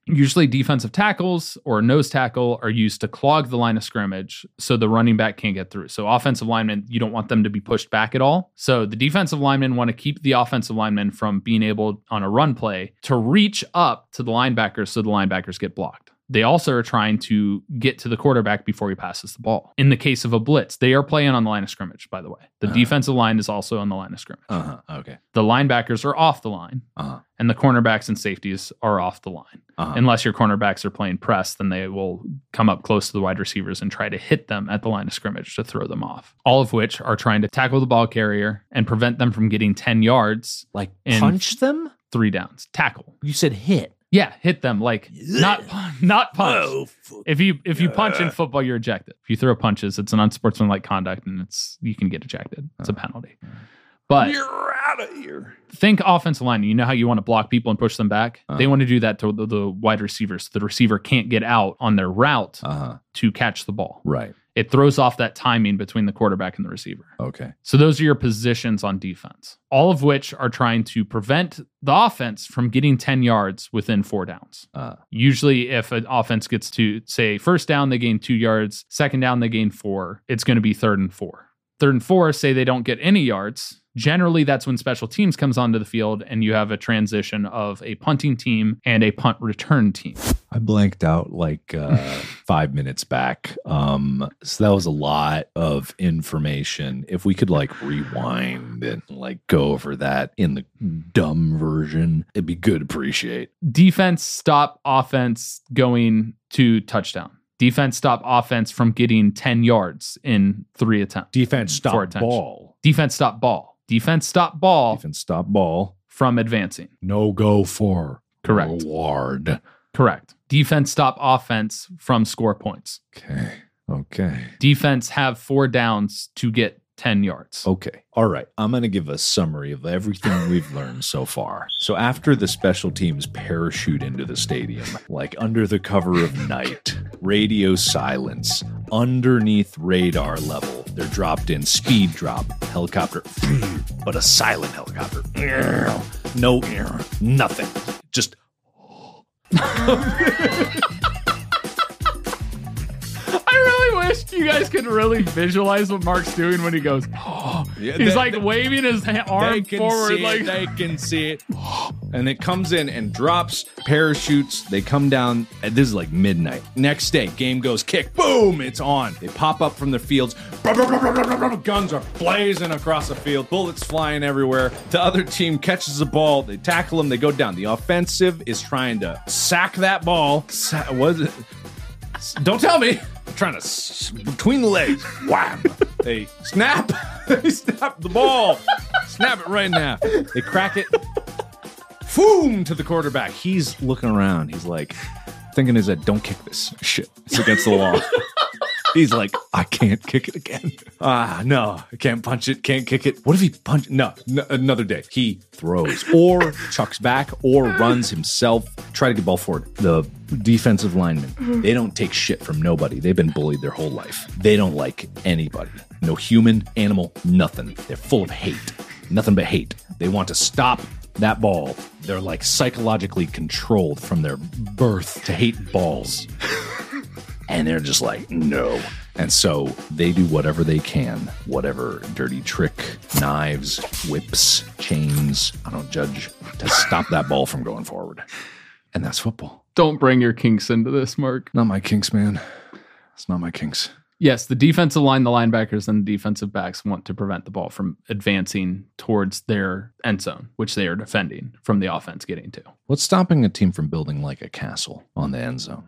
Usually defensive tackles or nose tackle are used to clog the line of scrimmage so the running back can't get through. So offensive linemen, you don't want them to be pushed back at all. So the defensive linemen want to keep the offensive linemen from being able on a run play to reach up to the linebackers so the linebackers get blocked. They also are trying to get to the quarterback before he passes the ball. In the case of a blitz, they are playing on the line of scrimmage, by the way. The defensive line is also on the line of scrimmage. Okay. The linebackers are off the line, and the cornerbacks and safeties are off the line. Unless your cornerbacks are playing press, then they will come up close to the wide receivers and try to hit them at the line of scrimmage to throw them off. All of which are trying to tackle the ball carrier and prevent them from getting 10 yards. Like in punch them? 3 downs. Tackle. You said hit. Yeah, hit them like not punch. If you punch in football, you're ejected. If you throw punches, it's an unsportsmanlike conduct, and you can get ejected. It's a penalty. But You're out of here. think offensive line. You know how you want to block people and push them back? They want to do that to the wide receivers. The receiver can't get out on their route to catch the ball. Right. It throws off that timing between the quarterback and the receiver. Okay. So those are your positions on defense, all of which are trying to prevent the offense from getting 10 yards within 4 downs. Usually if an offense gets to, say, first down, they gain 2 yards. Second down, they gain 4. It's going to be 3rd and 4. 3rd and 4, say they don't get any yards. Generally, that's when special teams comes onto the field and you have a transition of a punting team and a punt return team. I blanked out like 5 minutes back. So that was a lot of information. If we could like rewind and like go over that in the dumb version, it'd be good to appreciate. Defense stop offense going to touchdown. Defense stop offense from getting 10 yards in 3 attempts. Defense stop 4 attempts. ball. Defense stop ball. Defense stop ball Defense stop ball. from advancing. No go for Correct. reward. Correct. Defense stop offense from score points. Okay. Defense have 4 downs to get 10 yards. Okay. All right. I'm going to give a summary of everything we've learned so far. So after the special teams parachute into the stadium, like under the cover of night, radio silence, underneath radar level, they're dropped in speed drop, helicopter, but a silent helicopter. No, nothing. Just I really wish you guys could really visualize what Mark's doing when he goes, he's like waving his arm forward. They can see it. And it comes in and drops, parachutes. They come down. This is like midnight. Next day, game goes kick. Boom, it's on. They pop up from the fields. Guns are blazing across the field. Bullets flying everywhere. The other team catches the ball. They tackle them. They go down. The offensive is trying to sack that ball. What is it? Don't tell me. I'm trying to between the legs. Wham. They snap. They snap the ball. Snap it right now. They crack it. Boom to the quarterback. He's looking around. He's like thinking in his head, don't kick this shit. It's against the law. He's like, I can't kick it again. No, I can't punch it, can't kick it. What if he punch? No, another day. He throws or chucks back or runs himself. Try to get ball forward. The defensive linemen, they don't take shit from nobody. They've been bullied their whole life. They don't like anybody. No human, animal, nothing. They're full of hate. Nothing but hate. They want to stop that ball. They're like psychologically controlled from their birth to hate balls. And they're just like, no. And so they do whatever they can, whatever dirty trick, knives, whips, chains, I don't judge, to stop that ball from going forward. And that's football. Don't bring your kinks into this, Mark. Not my kinks, man. It's not my kinks. Yes, the defensive line, the linebackers, and the defensive backs want to prevent the ball from advancing towards their end zone, which they are defending from the offense getting to. What's stopping a team from building like a castle on the end zone?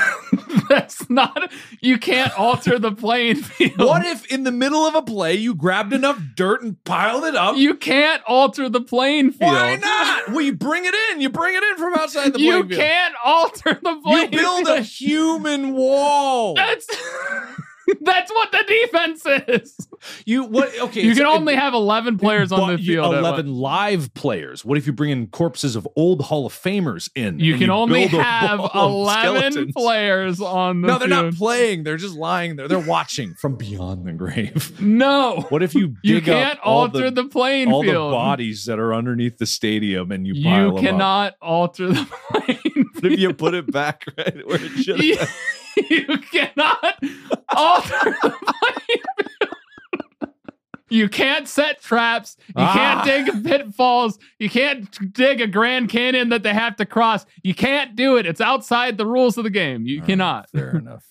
That's not, you can't alter the playing field. What if in the middle of a play you grabbed enough dirt and piled it up? You can't alter the playing field. Why not? Well, you bring it in. You bring it in from outside the playing field. You can't alter the playing field. You build a human wall. That's what the defense is. Okay, You can only have 11 players on the field. 11 live players. What if you bring in corpses of old Hall of Famers in? You and can only build a have wall of 11 skeletons? players on the No, they're field. not playing. They're just lying there. They're watching from beyond the grave. No. What if you You dig can't up all alter the playing all field. the bodies that are underneath the stadium and you pile You them up? cannot alter the playing What if you put it back right where it should have been? You cannot alter the playing field. You can't set traps. You can't dig pitfalls. You can't dig a Grand Canyon that they have to cross. You can't do it. It's outside the rules of the game. You cannot. Fair enough.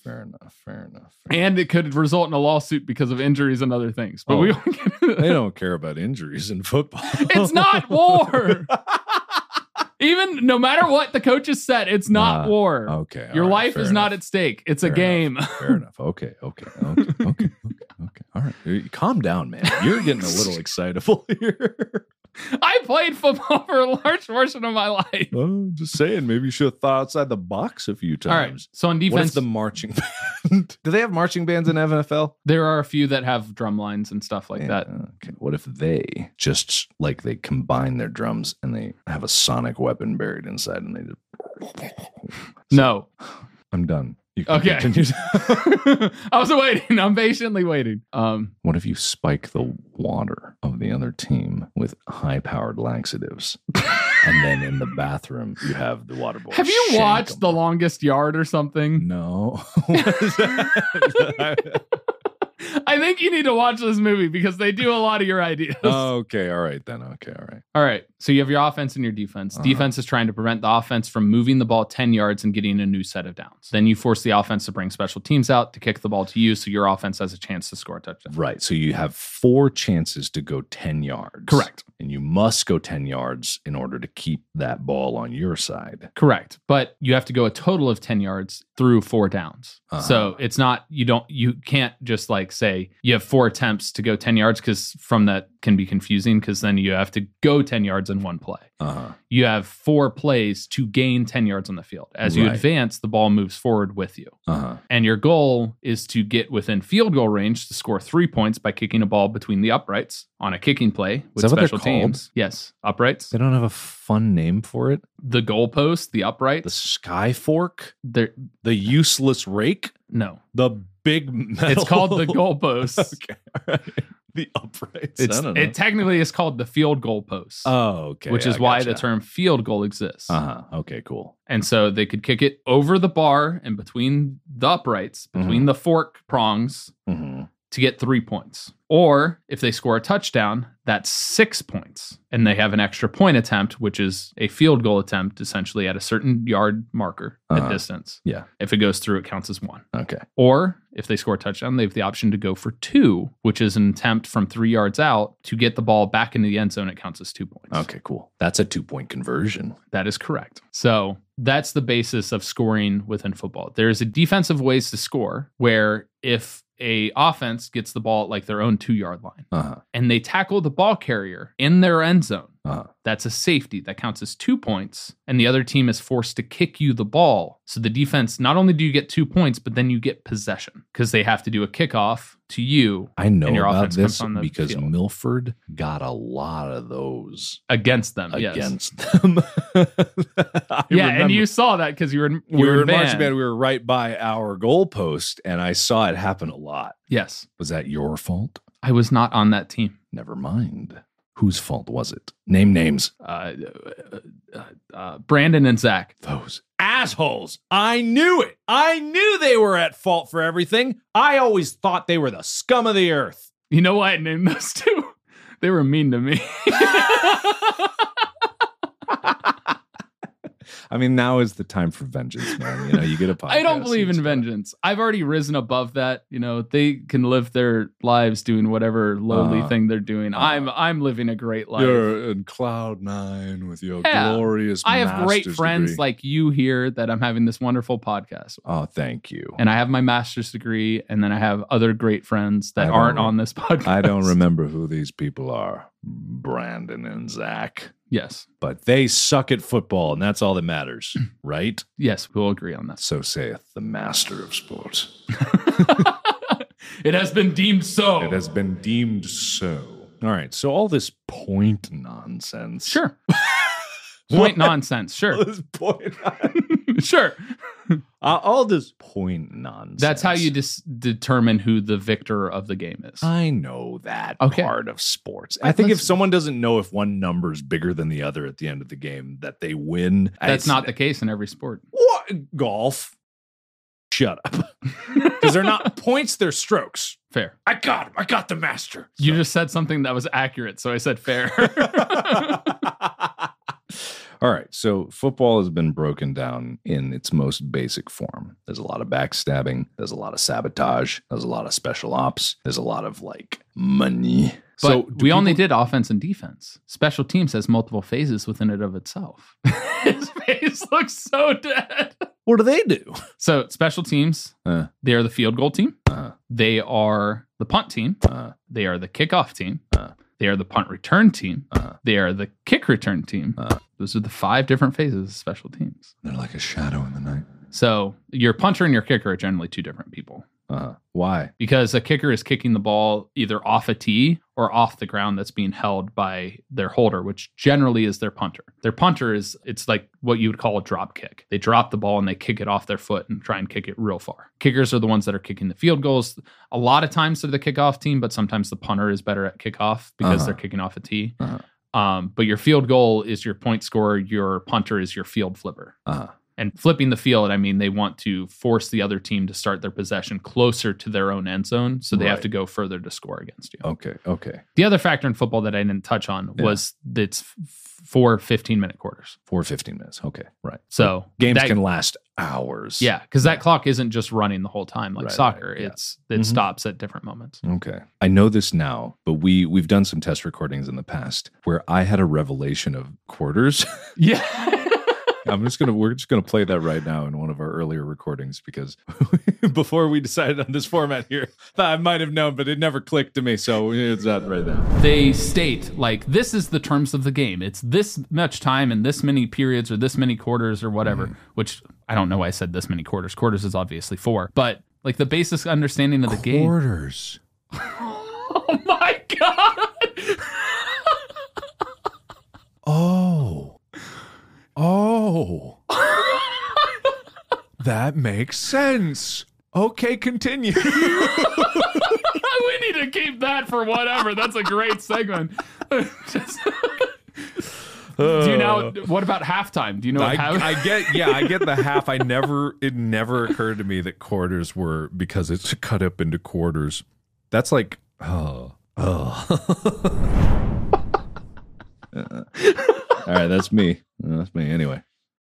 And it could result in a lawsuit because of injuries and other things. But we won't get into They that. don't care about injuries in football. It's not war. Even no matter what the coaches said, it's not war. Okay. Your all right, life fair is enough. not at stake. It's a Fair game. enough, fair enough. Okay. All right. Calm down, man. You're getting a little excitable here. I played football for a large portion of my life. Oh, just saying. Maybe you should have thought outside the box a few All right. times. So on What if defense, the marching band? Do they have marching bands in NFL? there are a few that have drum lines and stuff like that. Okay. What if they just like they combine their drums and they have a sonic weapon buried inside and they just. No. I'm done. You can Okay. continue. I was waiting. I'm patiently waiting. What if you spike the water of the other team with high-powered laxatives, and then in the bathroom you have the water boy? Have you shank watched 'em? The Longest Yard or something? No. What is that? I think you need to watch this movie because they do a lot of your ideas. Okay. All right then. Okay. All right. All right. So you have your offense and your defense. Defense is trying to prevent the offense from moving the ball 10 yards and getting a new set of downs. Then you force the offense to bring special teams out to kick the ball to you so your offense has a chance to score a touchdown. Right. So you have 4 chances to go 10 yards. Correct. And you must go 10 yards in order to keep that ball on your side. Correct. But you have to go a total of 10 yards through 4 downs. So it's not, you can't just like say you have 4 attempts to go 10 yards because from that can be confusing because then you have to go 10 yards in one play. You have 4 plays to gain 10 yards on the field. As you Right. advance, the ball moves forward with you. And your goal is to get within field goal range to score 3 points by kicking a ball between the uprights on a kicking play with that what they're special called? teams. Yes, uprights. They don't have a fun name for it. The goalpost, the The uprights. sky fork, They're the useless rake, no. the big metal. It's called the goalposts. Okay. All right. The uprights. It's I don't know. it technically is called the field goal post, Oh, okay. which is I why gotcha. the term field goal exists. Okay, cool. And so they could kick it over the bar and between the uprights, between the fork prongs to get 3 points. Or if they score a touchdown, that's 6 points. And they have an extra point attempt, which is a field goal attempt, essentially at a certain yard marker at distance. Yeah. If it goes through, it counts as 1. Okay. Or if they score a touchdown, they have the option to go for 2, which is an attempt from 3 yards out to get the ball back into the end zone. It counts as 2 points. Okay, cool. That's a 2-point conversion. That is correct. So that's the basis of scoring within football. There's a defensive ways to score where if a offense gets the ball at like their own 2-yard line and they tackle the ball carrier in their end zone, that's a safety. That counts as 2 points. And the other team is forced to kick you the ball. So the defense, not only do you get 2 points, but then you get possession because they have to do a kickoff to you. I know and your about offense comes this on the because field. Milford got a lot of those Against them, yes. against them. I Yeah, and remember. you saw that because you were we were in band. marching band. We were right by our goalpost, and I saw it happen a lot. Yes. Was that your fault? I was not on that team. Never mind. Whose fault was it? Name names. Brandon and Zach. Those assholes. I knew it. I knew they were at fault for everything. I always thought they were the scum of the earth. You know why I named those two? They were mean to me. I mean, now is the time for vengeance, man. You know, you get a podcast. I don't believe it's in vengeance. I've already risen above that. You know, they can live their lives doing whatever lowly thing they're doing. I'm living a great life. You're in cloud 9 with your Yeah. glorious I have great master's friends degree. like you here that I'm having this wonderful podcast with. Oh, thank you. And I have my master's degree, and then I have other great friends that I don't aren't re- on this podcast. I don't remember who these people are, Brandon and Zach, Yes. but they suck at football, and that's all that matters, right? Yes, we'll agree on that. So saith the master of sport. It has been deemed so. It has been deemed so. All right. So all this point nonsense. Sure. Point nonsense. Sure. All this point. Sure. All this point nonsense. That's how you determine who the victor of the game is. I know that Okay. part of sports. Right, I think if let's- someone doesn't know if one number is bigger than the other at the end of the game, that they win. That's not the case in every sport. What? Golf. Shut up. Because they're not points, they're strokes. Fair. I got him. I got the master. You just said something that was accurate, so I said fair. All right. So football has been broken down in its most basic form. There's a lot of backstabbing. There's a lot of sabotage. There's a lot of special ops. There's a lot of money. But So we only did offense and defense. Special teams has multiple phases within it of itself. His face looks so dead. What do they do? So special teams, they are the field goal team. They are the punt team. They are the kickoff team. They are the punt return team. They are the kick return team. Those are the 5 different phases of special teams. They're like a shadow in the night. So your punter and your kicker are generally 2 different people. Why? Because a kicker is kicking the ball either off a tee or off the ground that's being held by their holder, which generally is their punter. Their punter it's like what you would call a drop kick. They drop the ball and they kick it off their foot and try and kick it real far. Kickers are the ones that are kicking the field goals. A lot of times they're the kickoff team, but sometimes the punter is better at kickoff because they're kicking off a tee. But your field goal is your point scorer. Your punter is your field flipper. And flipping the field, I mean, they want to force the other team to start their possession closer to their own end zone, so they have to go further to score against you. Okay. The other factor in football that I didn't touch on was it's 4 15-minute quarters. 4 15 minutes. Okay, right. So Games can last hours. Yeah, because that clock isn't just running the whole time like Right, soccer. right, yeah. It stops at different moments. Okay. I know this now, but we've done some test recordings in the past where I had a revelation of quarters. Yeah. We're just gonna play that right now in one of our earlier recordings because before we decided on this format here, I might have known, but it never clicked to me. So it's not right now. They state this is the terms of the game. It's this much time and this many periods or this many quarters or whatever, which I don't know why I said this many quarters. Quarters is obviously 4, but the basic understanding of the game. Quarters. Oh my God. Oh, that makes sense. Okay, continue. We need to keep that for whatever. That's a great segment. Do you know what about halftime? Do you know what I get the half. it never occurred to me that quarters were because it's cut up into quarters. That's like, All right, that's me. That's me anyway.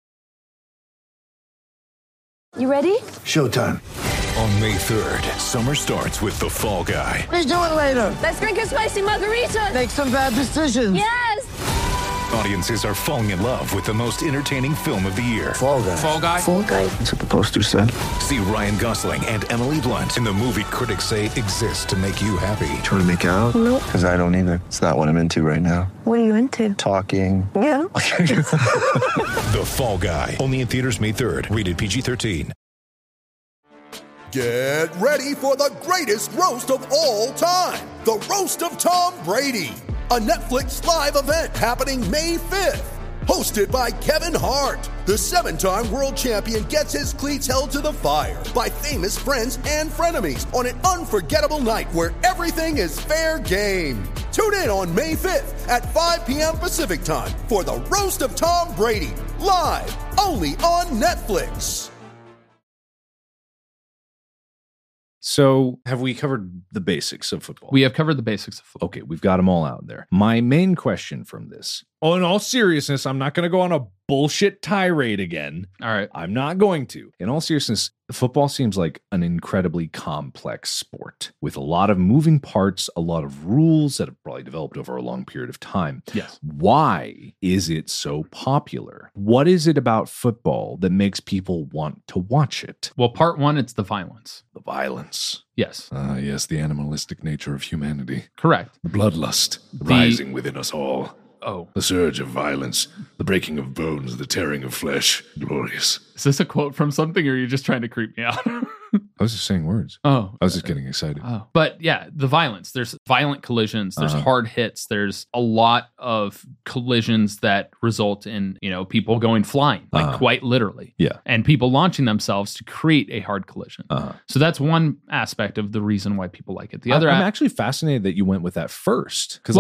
You ready? Showtime. On May 3rd, summer starts with The Fall Guy. Let's do it later. Let's drink a spicy margarita. Make some bad decisions. Yes. Audiences are falling in love with the most entertaining film of the year. Fall guy. Fall Guy? Fall guy. That's what the poster said. See Ryan Gosling and Emily Blunt in the movie critics say exists to make you happy. Trying to make it out? Nope. Because I don't either. It's not what I'm into right now. What are you into? Talking. Yeah. The Fall Guy. Only in theaters May 3rd. Rated PG-13. Get ready for the greatest roast of all time. The Roast of Tom Brady. A Netflix live event happening May 5th. Hosted by Kevin Hart. The 7-time world champion gets his cleats held to the fire by famous friends and frenemies on an unforgettable night where everything is fair game. Tune in on May 5th at 5 p.m. Pacific time for the Roast of Tom Brady. Live only on Netflix. So, have we covered the basics of football? We have covered the basics of football. Okay, we've got them all out there. My main question from this, in all seriousness, I'm not going to go on a bullshit tirade again. All right. I'm not going to. In all seriousness, football seems like an incredibly complex sport with a lot of moving parts, a lot of rules that have probably developed over a long period of time. Yes. Why is it so popular? What is it about football that makes people want to watch it? Well, part 1, it's the violence. The violence. Yes. Yes, the animalistic nature of humanity. Correct. The bloodlust rising within us all. Oh. The surge of violence, the breaking of bones, the tearing of flesh. Glorious. Is this a quote from something or are you just trying to creep me out? I was just saying words. Oh, I was just getting excited. Oh. But yeah, the violence. There's violent collisions. There's hard hits. There's a lot of collisions that result in, people going flying, like quite literally. Yeah. And people launching themselves to create a hard collision. So that's one aspect of the reason why people like it. The other, I'm actually fascinated that you went with that first, because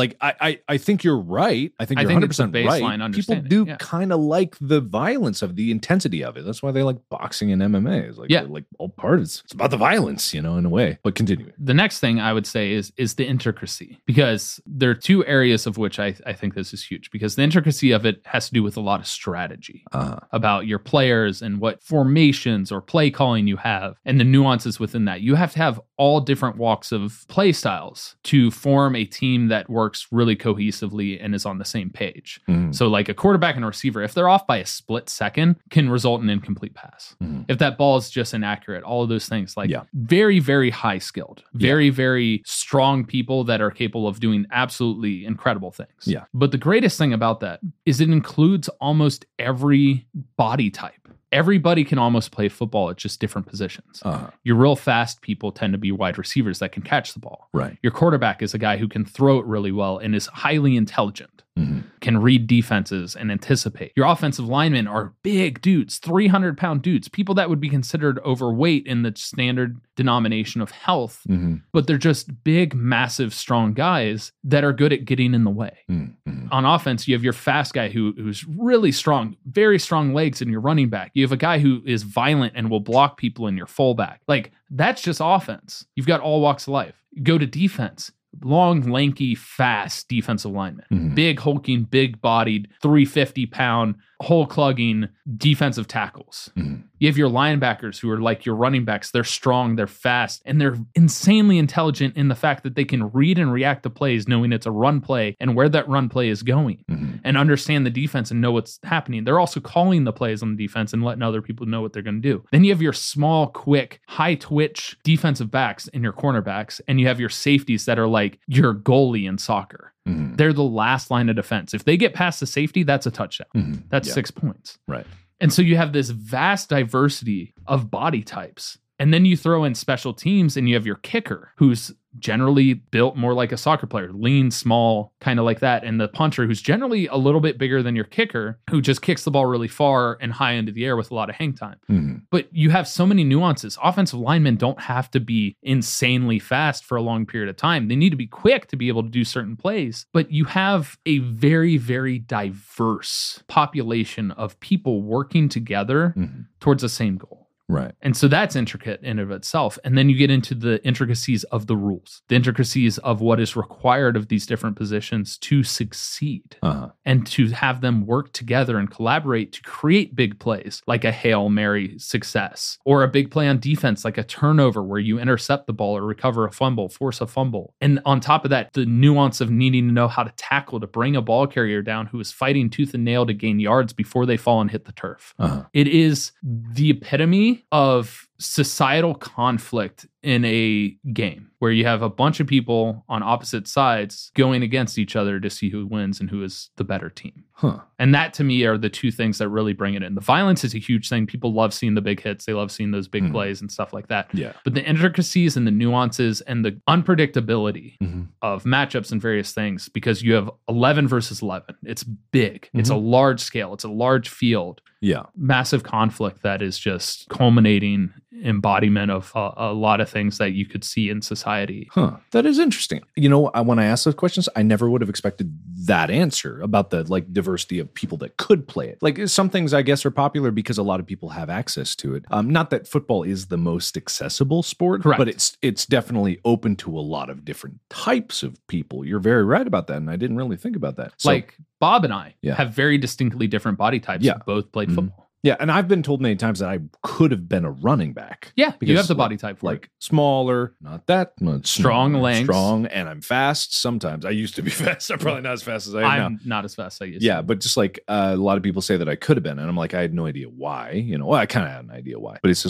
I think you're right. I think you're 100% it's a baseline right. People understanding. do kind of like the violence of the intensity of it. That's why they like boxing and MMA. It's like, like all part. It's about the violence, in a way. But continue. The next thing I would say is the intricacy, because there are two areas of which I think this is huge, because the intricacy of it has to do with a lot of strategy about your players and what formations or play calling you have and the nuances within that. You have to have all different walks of play styles to form a team that works really cohesively and is on the same page. So like a quarterback and a receiver, if they're off by a split second, can result in an incomplete pass. If that ball is just inaccurate, all of those things, very, very high skilled, very, very strong people that are capable of doing absolutely incredible things. Yeah. But the greatest thing about that is it includes almost every body type. Everybody can almost play football at just different positions. Your real fast people tend to be wide receivers that can catch the ball. Right. Your quarterback is a guy who can throw it really well and is highly intelligent, can read defenses and anticipate. Your offensive linemen are big dudes, 300-pound dudes, people that would be considered overweight in the standard denomination of health, but they're just big, massive, strong guys that are good at getting in the way. On offense, you have your fast guy who's really strong, very strong legs, and your running back. You have a guy who is violent and will block people in your fullback. Like, that's just offense. You've got all walks of life. You go to defense. Long, lanky, fast defensive lineman. Big, hulking, big-bodied, 350-pound, hole-clugging defensive tackles. You have your linebackers who are like your running backs. They're strong, they're fast, and they're insanely intelligent in the fact that they can read and react to plays knowing it's a run play and where that run play is going and understand the defense and know what's happening. They're also calling the plays on the defense and letting other people know what they're going to do. Then you have your small, quick, high-twitch defensive backs and your cornerbacks, and you have your safeties that are like your goalie in soccer. They're the last line of defense. If they get past the safety, that's a touchdown. That's 6 points. Right. And so you have this vast diversity of body types. And then you throw in special teams and you have your kicker, who's generally built more like a soccer player, lean, small, kind of like that. And the punter, who's generally a little bit bigger than your kicker, who just kicks the ball really far and high into the air with a lot of hang time. But you have so many nuances. Offensive linemen don't have to be insanely fast for a long period of time. They need to be quick to be able to do certain plays. But you have a very, very diverse population of people working together towards the same goal. Right. And so that's intricate in of itself. And then you get into the intricacies of the rules, the intricacies of what is required of these different positions to succeed and to have them work together and collaborate to create big plays like a Hail Mary success, or a big play on defense like a turnover where you intercept the ball or recover a fumble, force a fumble. And on top of that, the nuance of needing to know how to tackle to bring a ball carrier down who is fighting tooth and nail to gain yards before they fall and hit the turf. It is the epitome of societal conflict in a game where you have a bunch of people on opposite sides going against each other to see who wins and who is the better team. And that to me are the two things that really bring it in. The violence is a huge thing. People love seeing the big hits. They love seeing those big plays and stuff like that. Yeah. But the intricacies and the nuances and the unpredictability of matchups and various things, because you have 11 versus 11. It's big. It's a large scale. It's a large field. Yeah. Massive conflict that is just culminating embodiment of a lot of things that you could see in society. That is interesting. When I asked those questions, I never would have expected that answer about the diversity of people that could play it. Like, some things I guess are popular because a lot of people have access to it. Not that football is the most accessible sport, correct, but it's definitely open to a lot of different types of people. You're very right about that, and I didn't really think about that. So, like Bob and I have very distinctly different body types. Yeah. Both played football. Yeah, and I've been told many times that I could have been a running back. Yeah, you have the body type for it. Smaller, not that much. Strong legs. Strong, and I'm fast sometimes. I used to be fast. I'm probably not as fast as I am now. I'm not as fast as I used to. Yeah, but just a lot of people say that I could have been, and I'm like, I had no idea why. Well, I kind of had an idea why. But it's just like,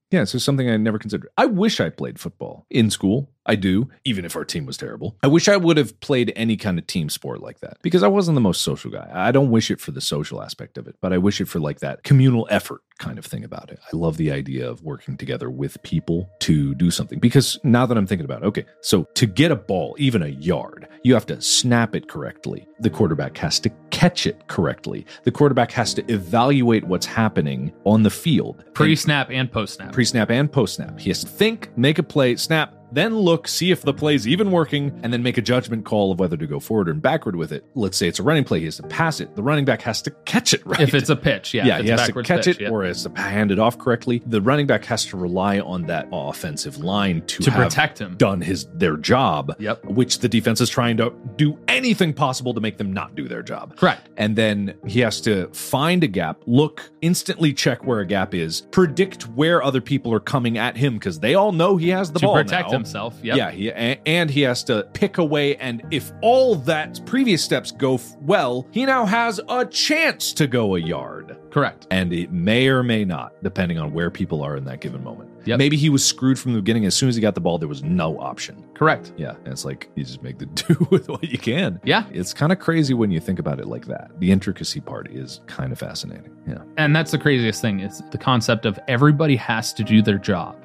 Yeah, so something I never considered. I wish I played football in school. I do, even if our team was terrible. I wish I would have played any kind of team sport like that because I wasn't the most social guy. I don't wish it for the social aspect of it, but I wish it for like that communal effort kind of thing about it. I love the idea of working together with people to do something because now that I'm thinking about it, okay, so to get a ball, even a yard, you have to snap it correctly. The quarterback has to catch it correctly. The quarterback has to evaluate what's happening on the field. Pre-snap and post-snap. Pre-snap and post-snap. He has to think, make a play, snap, then look, see if the play's even working, and then make a judgment call of whether to go forward and backward with it. Let's say it's a running play. He has to pass it. The running back has to catch it right. If it's a pitch, yeah. Yeah, if he it's has to catch pitch, it or has to hand it off correctly. The running back has to rely on that offensive line to have protect him. Done their job, Yep. which the defense is trying to do anything possible to make them not do their job. Correct. And then he has to find a gap, look, instantly check where a gap is, predict where other people are coming at him because they all know he has the ball to protect now. himself. Yep. Yeah, and he has to pick away, and if all that previous steps go well, he now has a chance to go a yard. Correct. And it may or may not, depending on where people are in that given moment. Yep. Maybe he was screwed from the beginning. As soon as he got the ball, there was no option. Correct. Yeah, and it's like you just make the do with what you can. Yeah. It's kind of crazy when you think about it like that. The intricacy part is kind of fascinating. Yeah. And that's the craziest thing is the concept of everybody has to do their job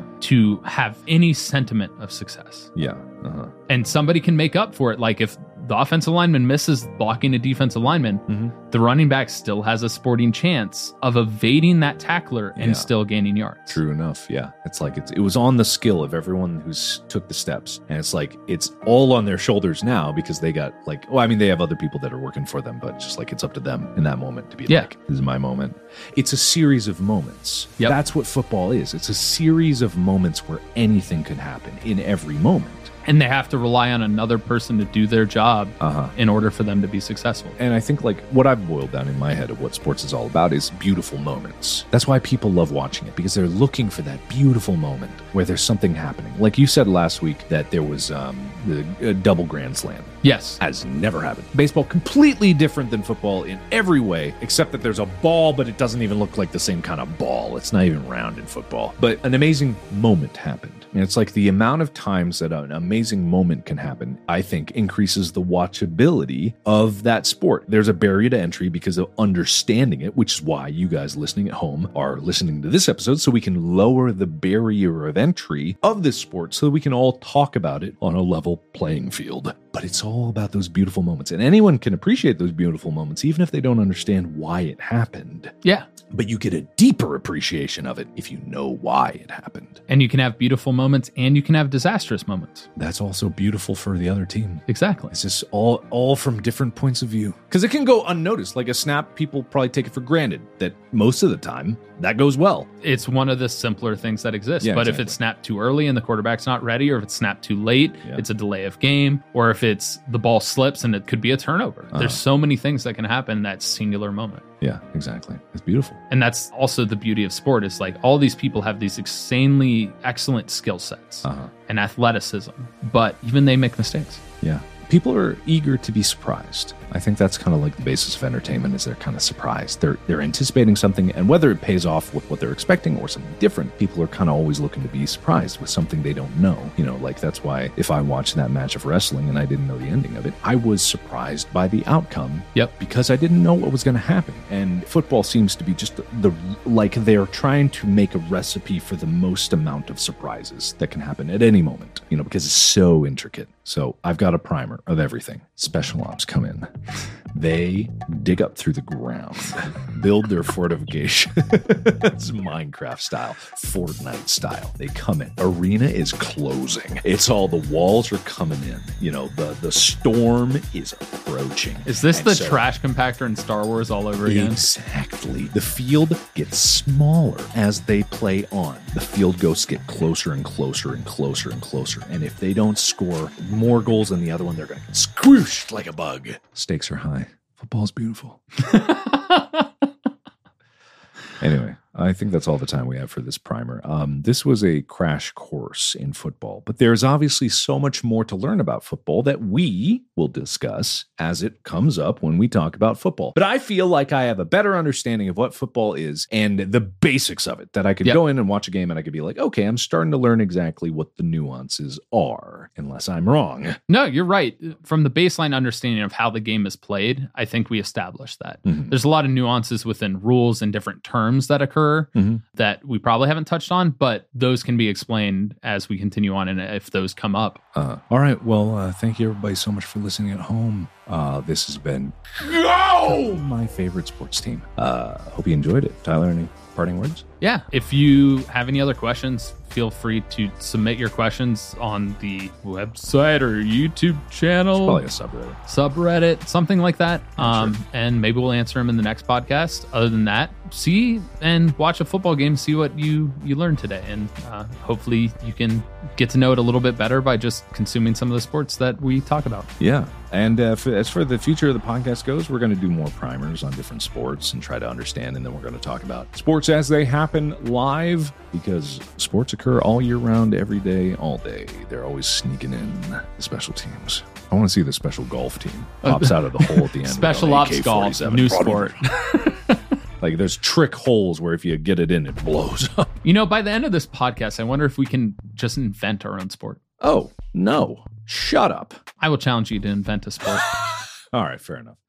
to have any sentiment of success. Yeah. And somebody can make up for it. Like if the offensive lineman misses blocking a defensive lineman, the running back still has a sporting chance of evading that tackler and still gaining yards. True enough. Yeah. It's like it was on the skill of everyone who's took the steps. And it's like it's all on their shoulders now because they got like, well, I mean, they have other people that are working for them, but just like it's up to them in that moment to be like, this is my moment. It's a series of moments. Yep. That's what football is. It's a series of moments where anything can happen in every moment. And they have to rely on another person to do their job in order for them to be successful. And I think like what I've boiled down in my head of what sports is all about is beautiful moments. That's why people love watching it because they're looking for that beautiful moment where there's something happening. Like you said last week that there was the double grand slam. Yes. Has never happened. Baseball completely different than football in every way, except that there's a ball, but it doesn't even look like the same kind of ball. It's not even round in football. But an amazing moment happened. And it's like the amount of times that an amazing moment can happen, I think, increases the watchability of that sport. There's a barrier to entry because of understanding it, which is why you guys listening at home are listening to this episode, so we can lower the barrier of entry of this sport so that we can all talk about it on a level playing field. But it's all about those beautiful moments. And anyone can appreciate those beautiful moments, even if they don't understand why it happened. Yeah. But you get a deeper appreciation of it if you know why it happened. And you can have beautiful moments and you can have disastrous moments. That's also beautiful for the other team. Exactly. It's just all from different points of view. Because it can go unnoticed. Like a snap, people probably take it for granted that most of the time that goes well. It's one of the simpler things that exist. Yeah, but exactly. if it's snapped too early and the quarterback's not ready, or if it's snapped too late, it's a delay of game, or if it's the ball slips and it could be a turnover. There's so many things that can happen in that singular moment. Yeah, exactly. It's beautiful. And that's also the beauty of sport is like all these people have these insanely excellent skill sets and athleticism, but even they make mistakes. Yeah. People are eager to be surprised. I think that's kind of like the basis of entertainment is they're kind of surprised. They're anticipating something, and whether it pays off with what they're expecting or something different, people are kind of always looking to be surprised with something they don't know. You know, like that's why if I watched that match of wrestling and I didn't know the ending of it, I was surprised by the outcome. Yep. Because I didn't know what was going to happen. And football seems to be just like they're trying to make a recipe for the most amount of surprises that can happen at any moment, you know, because it's so intricate. So I've got a primer of everything. Special ops come in. They dig up through the ground, build their fortification. It's Minecraft style, Fortnite style. They come in. Arena is closing. It's all the walls are coming in. You know, the storm is approaching. Is this the trash compactor in Star Wars all over again? Exactly. The field gets smaller as they play on. The field ghosts get closer and closer and closer and closer. And if they don't score more goals than the other one, they're going to get squished like a bug. Stakes are high. Football's beautiful. Anyway, I think that's all the time we have for this primer. This was a crash course in football, but there's obviously so much more to learn about football that we will discuss as it comes up when we talk about football. But I feel like I have a better understanding of what football is and the basics of it, that I could go in and watch a game and I could be like, okay, I'm starting to learn exactly what the nuances are, unless I'm wrong. No, you're right. From the baseline understanding of how the game is played, I think we established that. There's a lot of nuances within rules and different terms that occur that we probably haven't touched on, but those can be explained as we continue on and if those come up. All right. Well, thank you everybody so much for listening at home. This has been my favorite sports team. Hope you enjoyed it. Tyler, any parting words? Yeah. If you have any other questions, feel free to submit your questions on the website or YouTube channel. It's probably a subreddit, something like that. And maybe we'll answer them in the next podcast. Other than that, see and watch a football game, see what you learned today. And hopefully you can get to know it a little bit better by just consuming some of the sports that we talk about. Yeah. And as for the future of the podcast goes, we're going to do more primers on different sports and try to understand. And then we're going to talk about sports as they happen live, because sports occur all year round, every day, all day. They're always sneaking in the special teams. I want to see the special golf team pops out of the hole at the end. Special ops golf, new sport. Like there's trick holes where if you get it in, it blows up. You know, by the end of this podcast, I wonder if we can just invent our own sport. Oh, no. Shut up. I will challenge you to invent a sport. All right, fair enough.